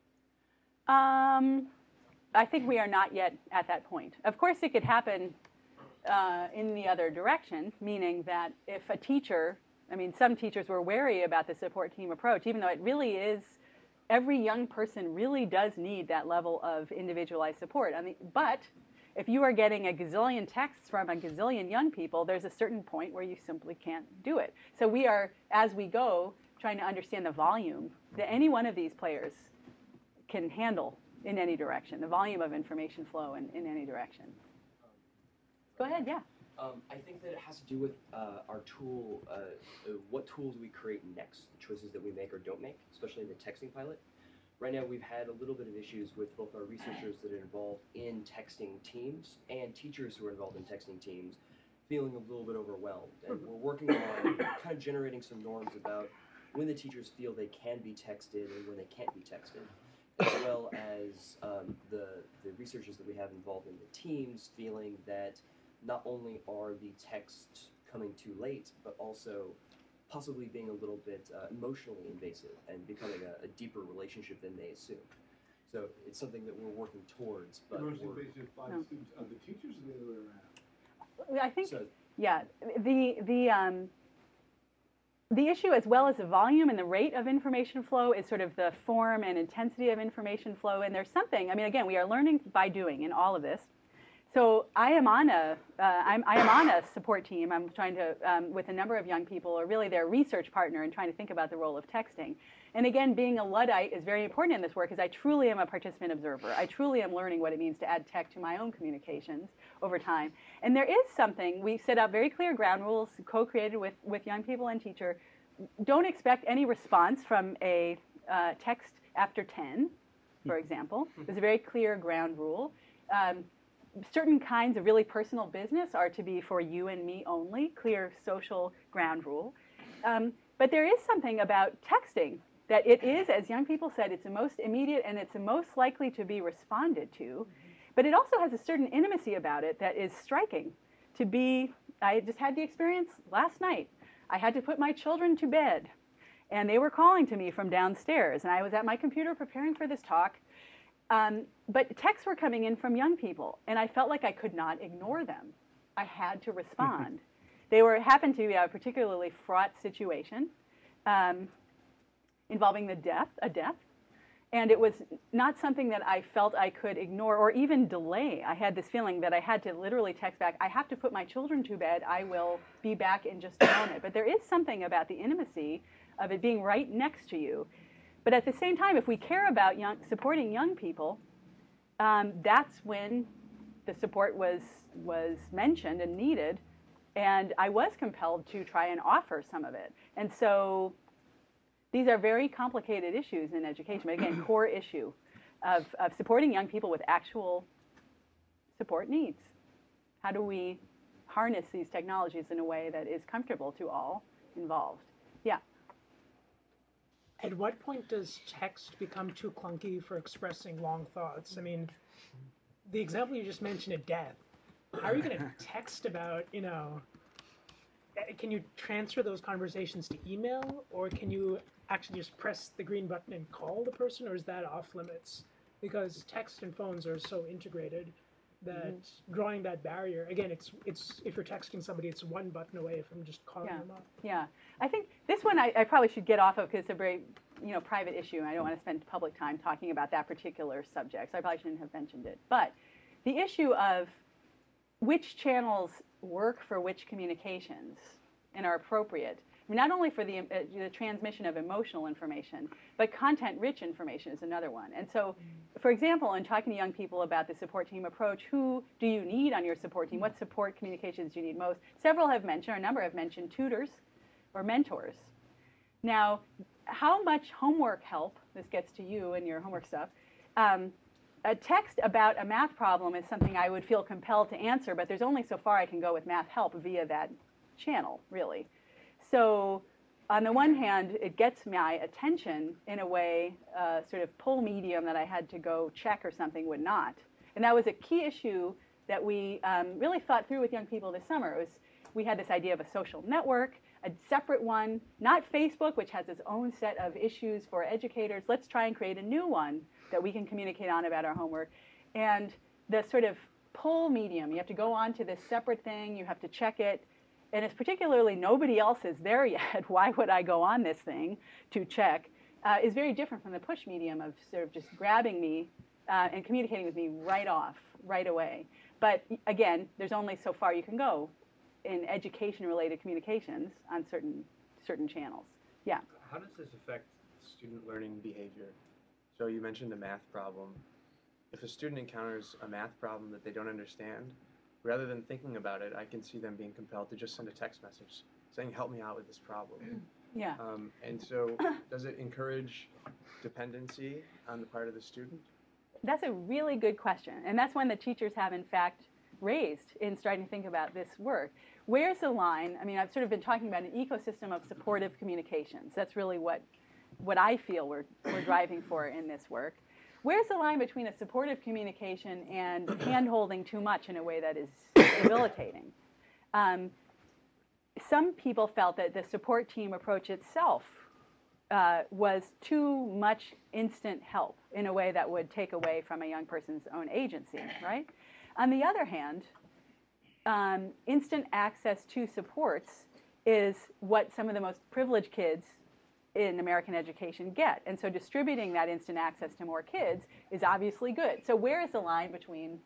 um, I think we are not yet at that point. Of course it could happen Uh, in the other direction, meaning that if a teacher, I mean, some teachers were wary about the support team approach, even though it really is, every young person really does need that level of individualized support. I mean, but if you are getting a gazillion texts from a gazillion young people, there's a certain point where you simply can't do it. So we are, as we go, trying to understand the volume that any one of these players can handle in any direction, the volume of information flow in, in any direction. Go ahead, yeah. Um, I think that it has to do with uh, our tool, uh, uh, what tools we create next, the choices that we make or don't make, especially in the texting pilot. Right now we've had a little bit of issues with both our researchers that are involved in texting teams and teachers who are involved in texting teams feeling a little bit overwhelmed. And we're working on kind of generating some norms about when the teachers feel they can be texted and when they can't be texted, as well as um, the, the researchers that we have involved in the teams feeling that not only are the texts coming too late, but also possibly being a little bit uh, emotionally invasive and becoming a, a deeper relationship than they assume. So it's something that we're working towards. But Emotionally we're, invasive by No. the students, of the teachers, or the other way around? I think, so yeah, the, the, um, the issue, as well as the volume and the rate of information flow, is sort of the form and intensity of information flow. And there's something, I mean, again, we are learning by doing in all of this. So I am on a, uh, I'm, I am on a support team. I'm trying to, um, with a number of young people, or really their research partner, and trying to think about the role of texting. And again, being a Luddite is very important in this work, because I truly am a participant observer. I truly am learning what it means to add tech to my own communications over time. And there is something, we set up very clear ground rules, co-created with, with young people and teacher. Don't expect any response from a uh, text after ten, for example. There's a very clear ground rule. Um, certain kinds of really personal business are to be for you and me only, clear social ground rule. Um, but there is something about texting that it is, as young people said, it's the most immediate and it's the most likely to be responded to. But it also has a certain intimacy about it that is striking. To be, I just had the experience last night. I had to put my children to bed, and they were calling to me from downstairs, and I was at my computer preparing for this talk. Um, but texts were coming in from young people, and I felt like I could not ignore them. I had to respond. They were happened to be a particularly fraught situation um, involving the death, a death, and it was not something that I felt I could ignore or even delay. I had this feeling that I had to literally text back, I have to put my children to bed. I will be back in just a moment. But there is something about the intimacy of it being right next to you. But at the same time, if we care about young, supporting young people, um, that's when the support was, was mentioned and needed. And I was compelled to try and offer some of it. And so these are very complicated issues in education, but again, core issue of, of supporting young people with actual support needs. How do we harness these technologies in a way that is comfortable to all involved? Yeah. At what point does text become too clunky for expressing long thoughts? I mean, the example you just mentioned of death, how are you going to text about, you know, can you transfer those conversations to email, or can you actually just press the green button and call the person, or is that off limits? Because text and phones are so integrated that mm-hmm. drawing that barrier, again, it's it's if you're texting somebody, it's one button away from just calling yeah. them up. Yeah, I think this one I, I probably should get off of, because it's a very you know private issue, and I don't want to spend public time talking about that particular subject, so I probably shouldn't have mentioned it. But the issue of which channels work for which communications and are appropriate, I mean, not only for the, uh, the transmission of emotional information, but content-rich information is another one. And so, for example, in talking to young people about the support team approach, who do you need on your support team? What support communications do you need most? Several have mentioned, or a number have mentioned, tutors or mentors. Now, how much homework help, this gets to you and your homework stuff, um, a text about a math problem is something I would feel compelled to answer, but there's only so far I can go with math help via that channel, really. So on the one hand, it gets my attention in a way, uh, sort of pull medium that I had to go check or something would not. And that was a key issue that we um, really thought through with young people this summer. It was, we had this idea of a social network, a separate one, not Facebook, which has its own set of issues for educators. Let's try and create a new one that we can communicate on about our homework. And the sort of pull medium, you have to go on to this separate thing, you have to check it, and it's particularly nobody else is there yet, why would I go on this thing to check, uh, is very different from the push medium of sort of just grabbing me uh, and communicating with me right off, right away. But again, there's only so far you can go in education-related communications on certain certain channels. Yeah. How does this affect student learning behavior? So you mentioned a math problem. If a student encounters a math problem that they don't understand, rather than thinking about it, I can see them being compelled to just send a text message saying, help me out with this problem. Yeah. Um, and so does it encourage dependency on the part of the student? That's a really good question. And that's one that teachers have, in fact, raised in starting to think about this work. Where's the line? I mean, I've sort of been talking about an ecosystem of supportive communications. That's really what, what I feel we're, we're driving for in this work. Where's the line between a supportive communication and hand-holding too much in a way that is debilitating? Um, some people felt that the support team approach itself uh, was too much instant help in a way that would take away from a young person's own agency, right? On the other hand, um, instant access to supports is what some of the most privileged kids in American education get. And so distributing that instant access to more kids is obviously good. So where is the line between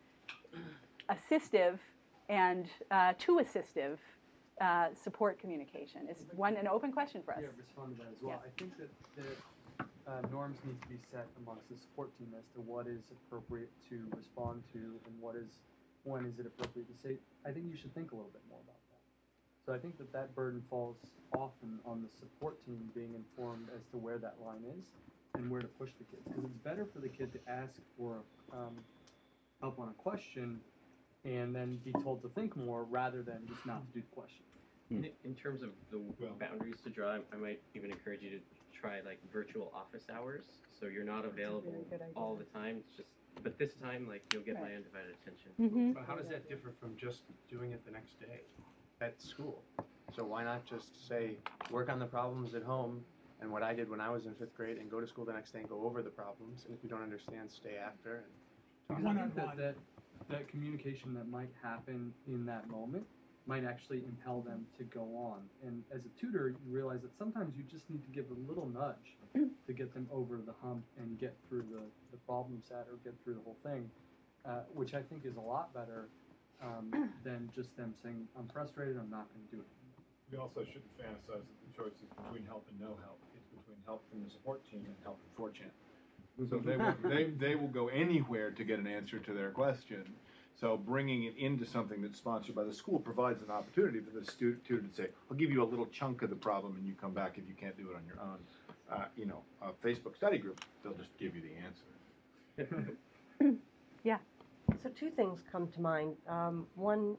assistive and uh, too assistive uh, support communication? Is one an open question for us? Yeah, respond to that as well. Yeah. I think that, that uh, norms need to be set amongst the support team as to what is appropriate to respond to and what is, when is it appropriate to say. I think you should think a little bit more about that. So I think that that burden falls often on the support team being informed as to where that line is and where to push the kids. Because it's better for the kid to ask for um, help on a question and then be told to think more rather than just not to do the question. In, in terms of the boundaries to draw, I might even encourage you to try like virtual office hours. So you're not available all the time. It's just, but this time, like you'll get my Right. undivided attention. Mm-hmm. But how does that differ from just doing it the next day at school? So why not just say, work on the problems at home, and what I did when I was in fifth grade, and go to school the next day and go over the problems, and if you don't understand, stay after. And Because I think that, that that communication that might happen in that moment might actually impel them to go on. And as a tutor, you realize that sometimes you just need to give a little nudge to get them over the hump and get through the, the problem set or get through the whole thing, uh, which I think is a lot better um, than just them saying, I'm frustrated, I'm not going to do it. We also shouldn't fantasize that the choice is between help and no help. It's between help from the support team and help from four chan. So they will, they, they will go anywhere to get an answer to their question. So bringing it into something that's sponsored by the school provides an opportunity for the student to say, I'll give you a little chunk of the problem and you come back if you can't do it on your own. Uh, you know, a Facebook study group, they'll just give you the answer. Yeah. So two things come to mind. Um, one,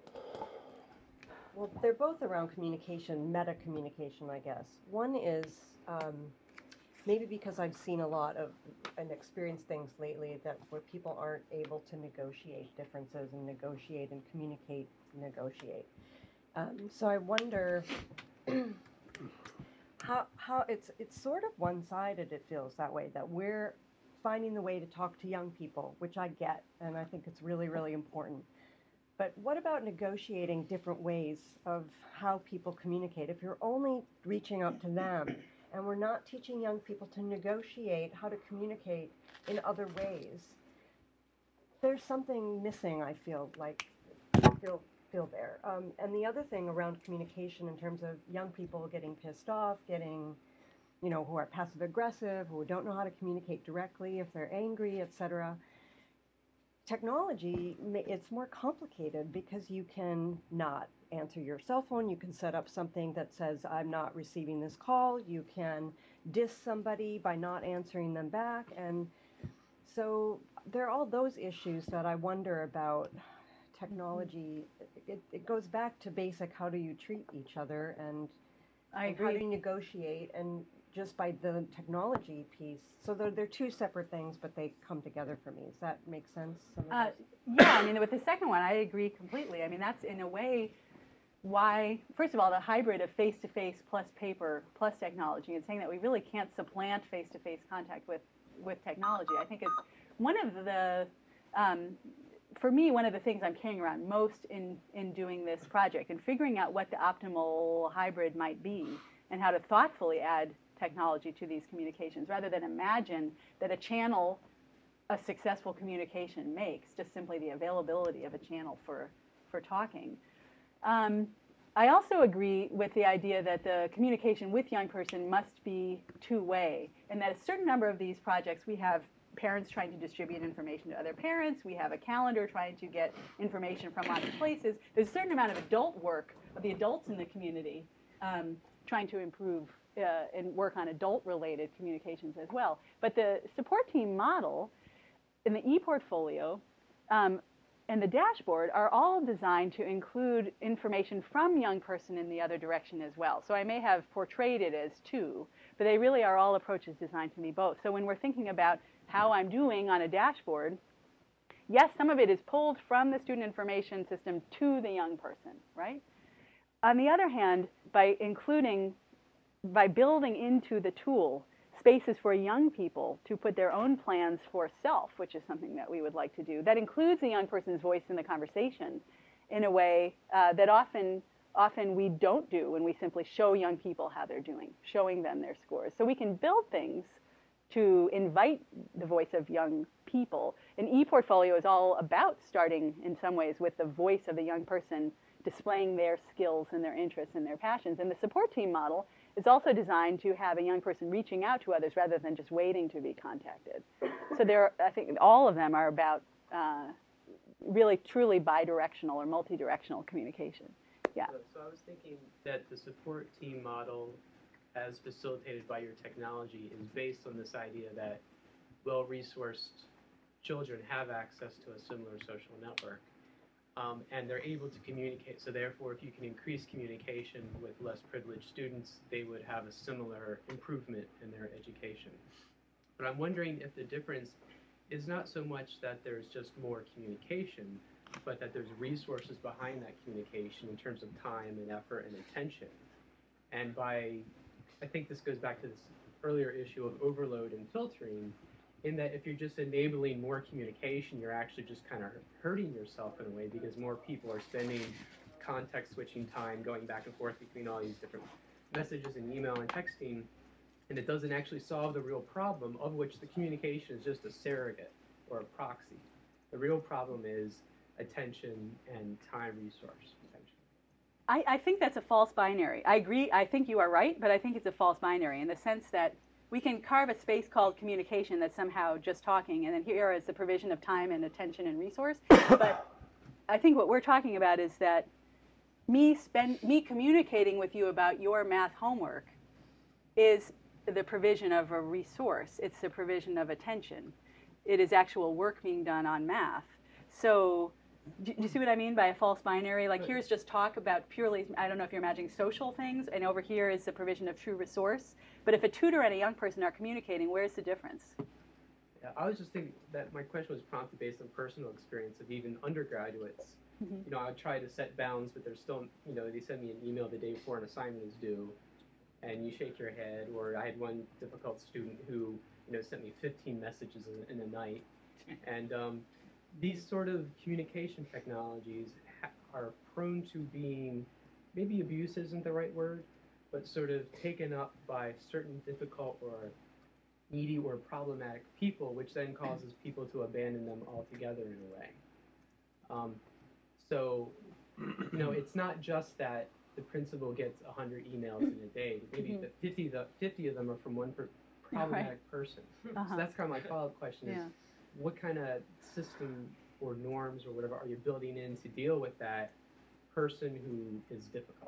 well, they're both around communication, meta communication, I guess. One is um, maybe because I've seen a lot of and experienced things lately that where people aren't able to negotiate differences and negotiate and communicate, negotiate. Um, so I wonder how how it's it's sort of one-sided. It feels that way, that we're finding the way to talk to young people, which I get, and I think it's really, really important. But what about negotiating different ways of how people communicate? If you're only reaching out to them, and we're not teaching young people to negotiate how to communicate in other ways, there's something missing, I feel like, feel, feel there. Um, and the other thing around communication in terms of young people getting pissed off, getting, you know, who are passive aggressive, who don't know how to communicate directly, if they're angry, et cetera. Technology, it's more complicated because you can not answer your cell phone. You can set up something that says, I'm not receiving this call. You can diss somebody by not answering them back. And so there are all those issues that I wonder about technology. It, it goes back to basic, how do you treat each other, and, I and how agree. do you negotiate, and just by the technology piece. So they're, they're two separate things, but they come together for me. Does that make sense? Some of Uh, those? yeah, I mean, with the second one, I agree completely. I mean, that's in a way why, first of all, the hybrid of face-to-face plus paper plus technology, and saying that we really can't supplant face-to-face contact with, with technology, I think is one of the, um, for me, one of the things I'm carrying around most in, in doing this project and figuring out what the optimal hybrid might be and how to thoughtfully add technology to these communications, rather than imagine that a channel a successful communication makes, just simply the availability of a channel for, for talking. Um, I also agree with the idea that the communication with young person must be two-way, and that a certain number of these projects, we have parents trying to distribute information to other parents, we have a calendar trying to get information from lots of places. There's a certain amount of adult work of the adults in the community um, trying to improve uh, and work on adult-related communications as well. But the support team model in the e-portfolio um, and the dashboard are all designed to include information from young person in the other direction as well. So I may have portrayed it as two, but they really are all approaches designed to be both. So when we're thinking about how I'm doing on a dashboard, yes, some of it is pulled from the student information system to the young person, right? On the other hand, by including, by building into the tool spaces for young people to put their own plans for self, which is something that we would like to do. That includes the young person's voice in the conversation in a way uh, that often, often we don't do when we simply show young people how they're doing, showing them their scores. So we can build things to invite the voice of young people. An e-portfolio is all about starting in some ways with the voice of the young person displaying their skills and their interests and their passions. And the support team model is also designed to have a young person reaching out to others rather than just waiting to be contacted. So there, I think all of them are about uh, really truly bidirectional or multi-directional communication. Yeah. So, so I was thinking that the support team model, as facilitated by your technology, is based on this idea that well-resourced children have access to a similar social network. Um, and they're able to communicate. So therefore, if you can increase communication with less privileged students, they would have a similar improvement in their education. But I'm wondering if the difference is not so much that there's just more communication, but that there's resources behind that communication in terms of time and effort and attention. And by, I think this goes back to this earlier issue of overload and filtering, in that if you're just enabling more communication, you're actually just kind of hurting yourself in a way, because more people are spending context switching time going back and forth between all these different messages and email and texting, and it doesn't actually solve the real problem, of which the communication is just a surrogate or a proxy. The real problem is attention and time resource. I, I think that's a false binary. I agree, I think you are right, but I think it's a false binary in the sense that we can carve a space called communication that's somehow just talking, and then here is the provision of time and attention and resource. But I think what we're talking about is that me spend me communicating with you about your math homework is the provision of a resource. It's the provision of attention. It is actual work being done on math. So do you see what I mean by a false binary? Like here's just talk about purely, I don't know if you're imagining social things, and over here is the provision of true resource. But if a tutor and a young person are communicating, where's the difference? Yeah, I was just thinking that my question was prompted based on personal experience of even undergraduates. Mm-hmm. You know, I try to set bounds, but there's still, you know, they send me an email the day before an assignment is due, and you shake your head. Or I had one difficult student who, you know, sent me fifteen messages in, in a night. And um, these sort of communication technologies ha- are prone to being, maybe abuse isn't the right word, but sort of taken up by certain difficult or needy or problematic people, which then causes people to abandon them altogether in a way. Um, so, you know, it's not just that the principal gets one hundred emails in a day. Maybe mm-hmm. the fifty, the fifty of them are from one per- problematic right. person. Uh-huh. So that's kind of my follow-up question is, yeah. what kind of system or norms or whatever are you building in to deal with that person who is difficult?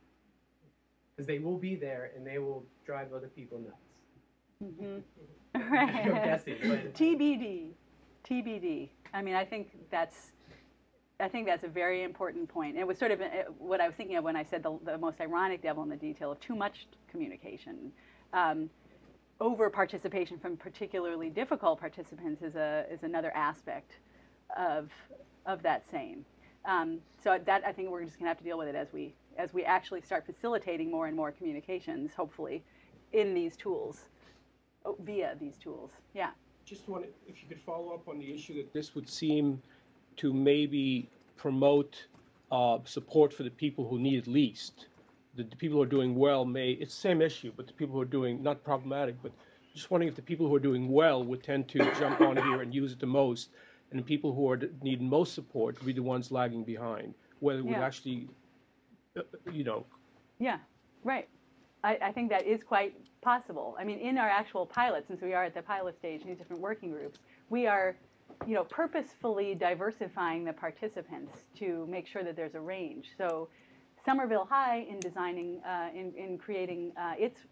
Because they will be there and they will drive other people nuts. Mm-hmm. Right. I'm guessing, but T B D. T B D. I mean, I think that's, I think that's a very important point. It was sort of what I was thinking of when I said the, the most ironic devil in the detail of too much communication. Um, over participation from particularly difficult participants is a is another aspect of of that same. Um, so that I think we're just going to have to deal with it as we as we actually start facilitating more and more communications, hopefully, in these tools, oh, via these tools. Yeah. Just wanted, if you could follow up on the issue that this would seem to maybe promote uh, support for the people who need it least. The, the people who are doing well may, it's the same issue, but the people who are doing, not problematic, but just wondering if the people who are doing well would tend to jump on here and use it the most, and the people who are need most support would be the ones lagging behind, whether it would yeah. actually, uh, you know. Yeah, right. I, I think that is quite possible. I mean, in our actual pilot, since we are at the pilot stage in these different working groups, we are, you know, purposefully diversifying the participants to make sure that there's a range. So Somerville High, in designing, uh, in, in creating uh, its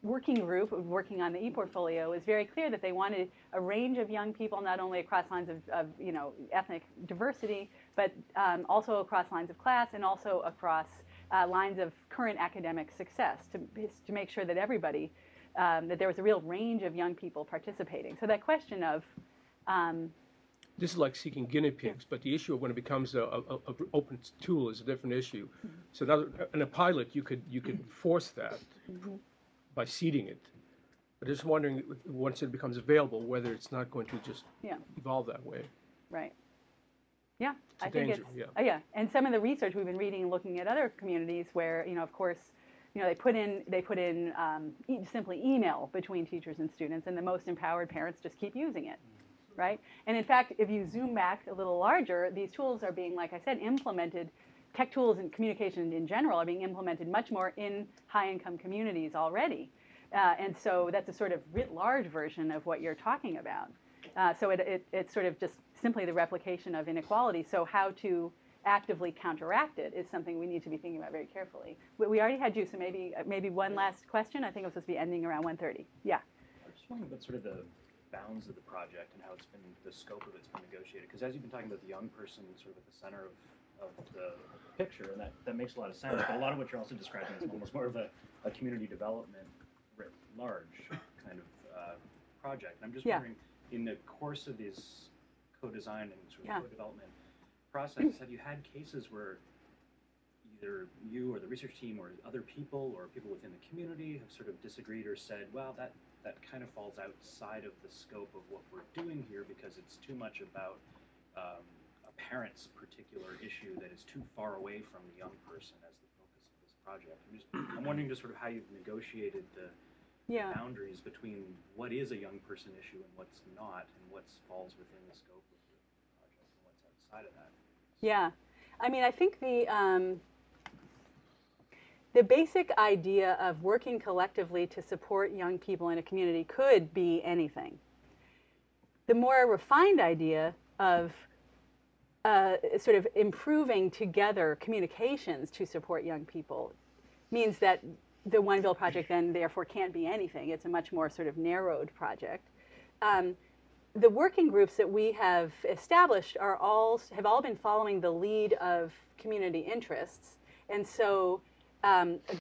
working group working on the e-portfolio was very clear that they wanted a range of young people, not only across lines of, of you know, ethnic diversity, but um, also across lines of class and also across uh, lines of current academic success to, to make sure that everybody, um, that there was a real range of young people participating. So that question of, um, this is like seeking guinea pigs, but the issue of when it becomes a, a, a open tool is a different issue. Mm-hmm. So now, in a pilot, you could you could force that mm-hmm. by seeding it. But just wondering, once it becomes available, whether it's not going to just yeah. evolve that way. Right. Yeah, it's a I think danger, it's yeah. Uh, yeah. And some of the research we've been reading, looking at other communities where, you know, of course, you know, they put in they put in um, e- simply email between teachers and students, and the most empowered parents just keep using it. Right? And in fact, if you zoom back a little larger, these tools are being, like I said, implemented, tech tools and communication in general are being implemented much more in high-income communities already. Uh, and so that's a sort of writ large version of what you're talking about. Uh, so it, it, it's sort of just simply the replication of inequality. So how to actively counteract it is something we need to be thinking about very carefully. We, we already had you, so maybe, maybe one last question. I think it was supposed to be ending around one thirty. Yeah. I was just wondering about sort of the bounds of the project and how it's been, the scope of it's been negotiated. Because as you've been talking about the young person sort of at the center of, of the picture, and that, that makes a lot of sense, but a lot of what you're also describing is almost more of a, a community development writ large kind of uh, project. And I'm just yeah. wondering, in the course of this co-design and sort of yeah. co-development process, have you had cases where either you or the research team or other people or people within the community have sort of disagreed or said, well, that that kind of falls outside of the scope of what we're doing here because it's too much about um, a parent's particular issue that is too far away from the young person as the focus of this project? I'm, just, I'm wondering just sort of how you've negotiated the yeah. boundaries between what is a young person issue and what's not, and what falls within the scope of the project and what's outside of that. Yeah. I mean, I think the... Um, The basic idea of working collectively to support young people in a community could be anything. The more refined idea of uh, sort of improving together communications to support young people means that the One Bill project then therefore can't be anything. It's a much more sort of narrowed project. Um, the working groups that we have established are all have all been following the lead of community interests, and so Um,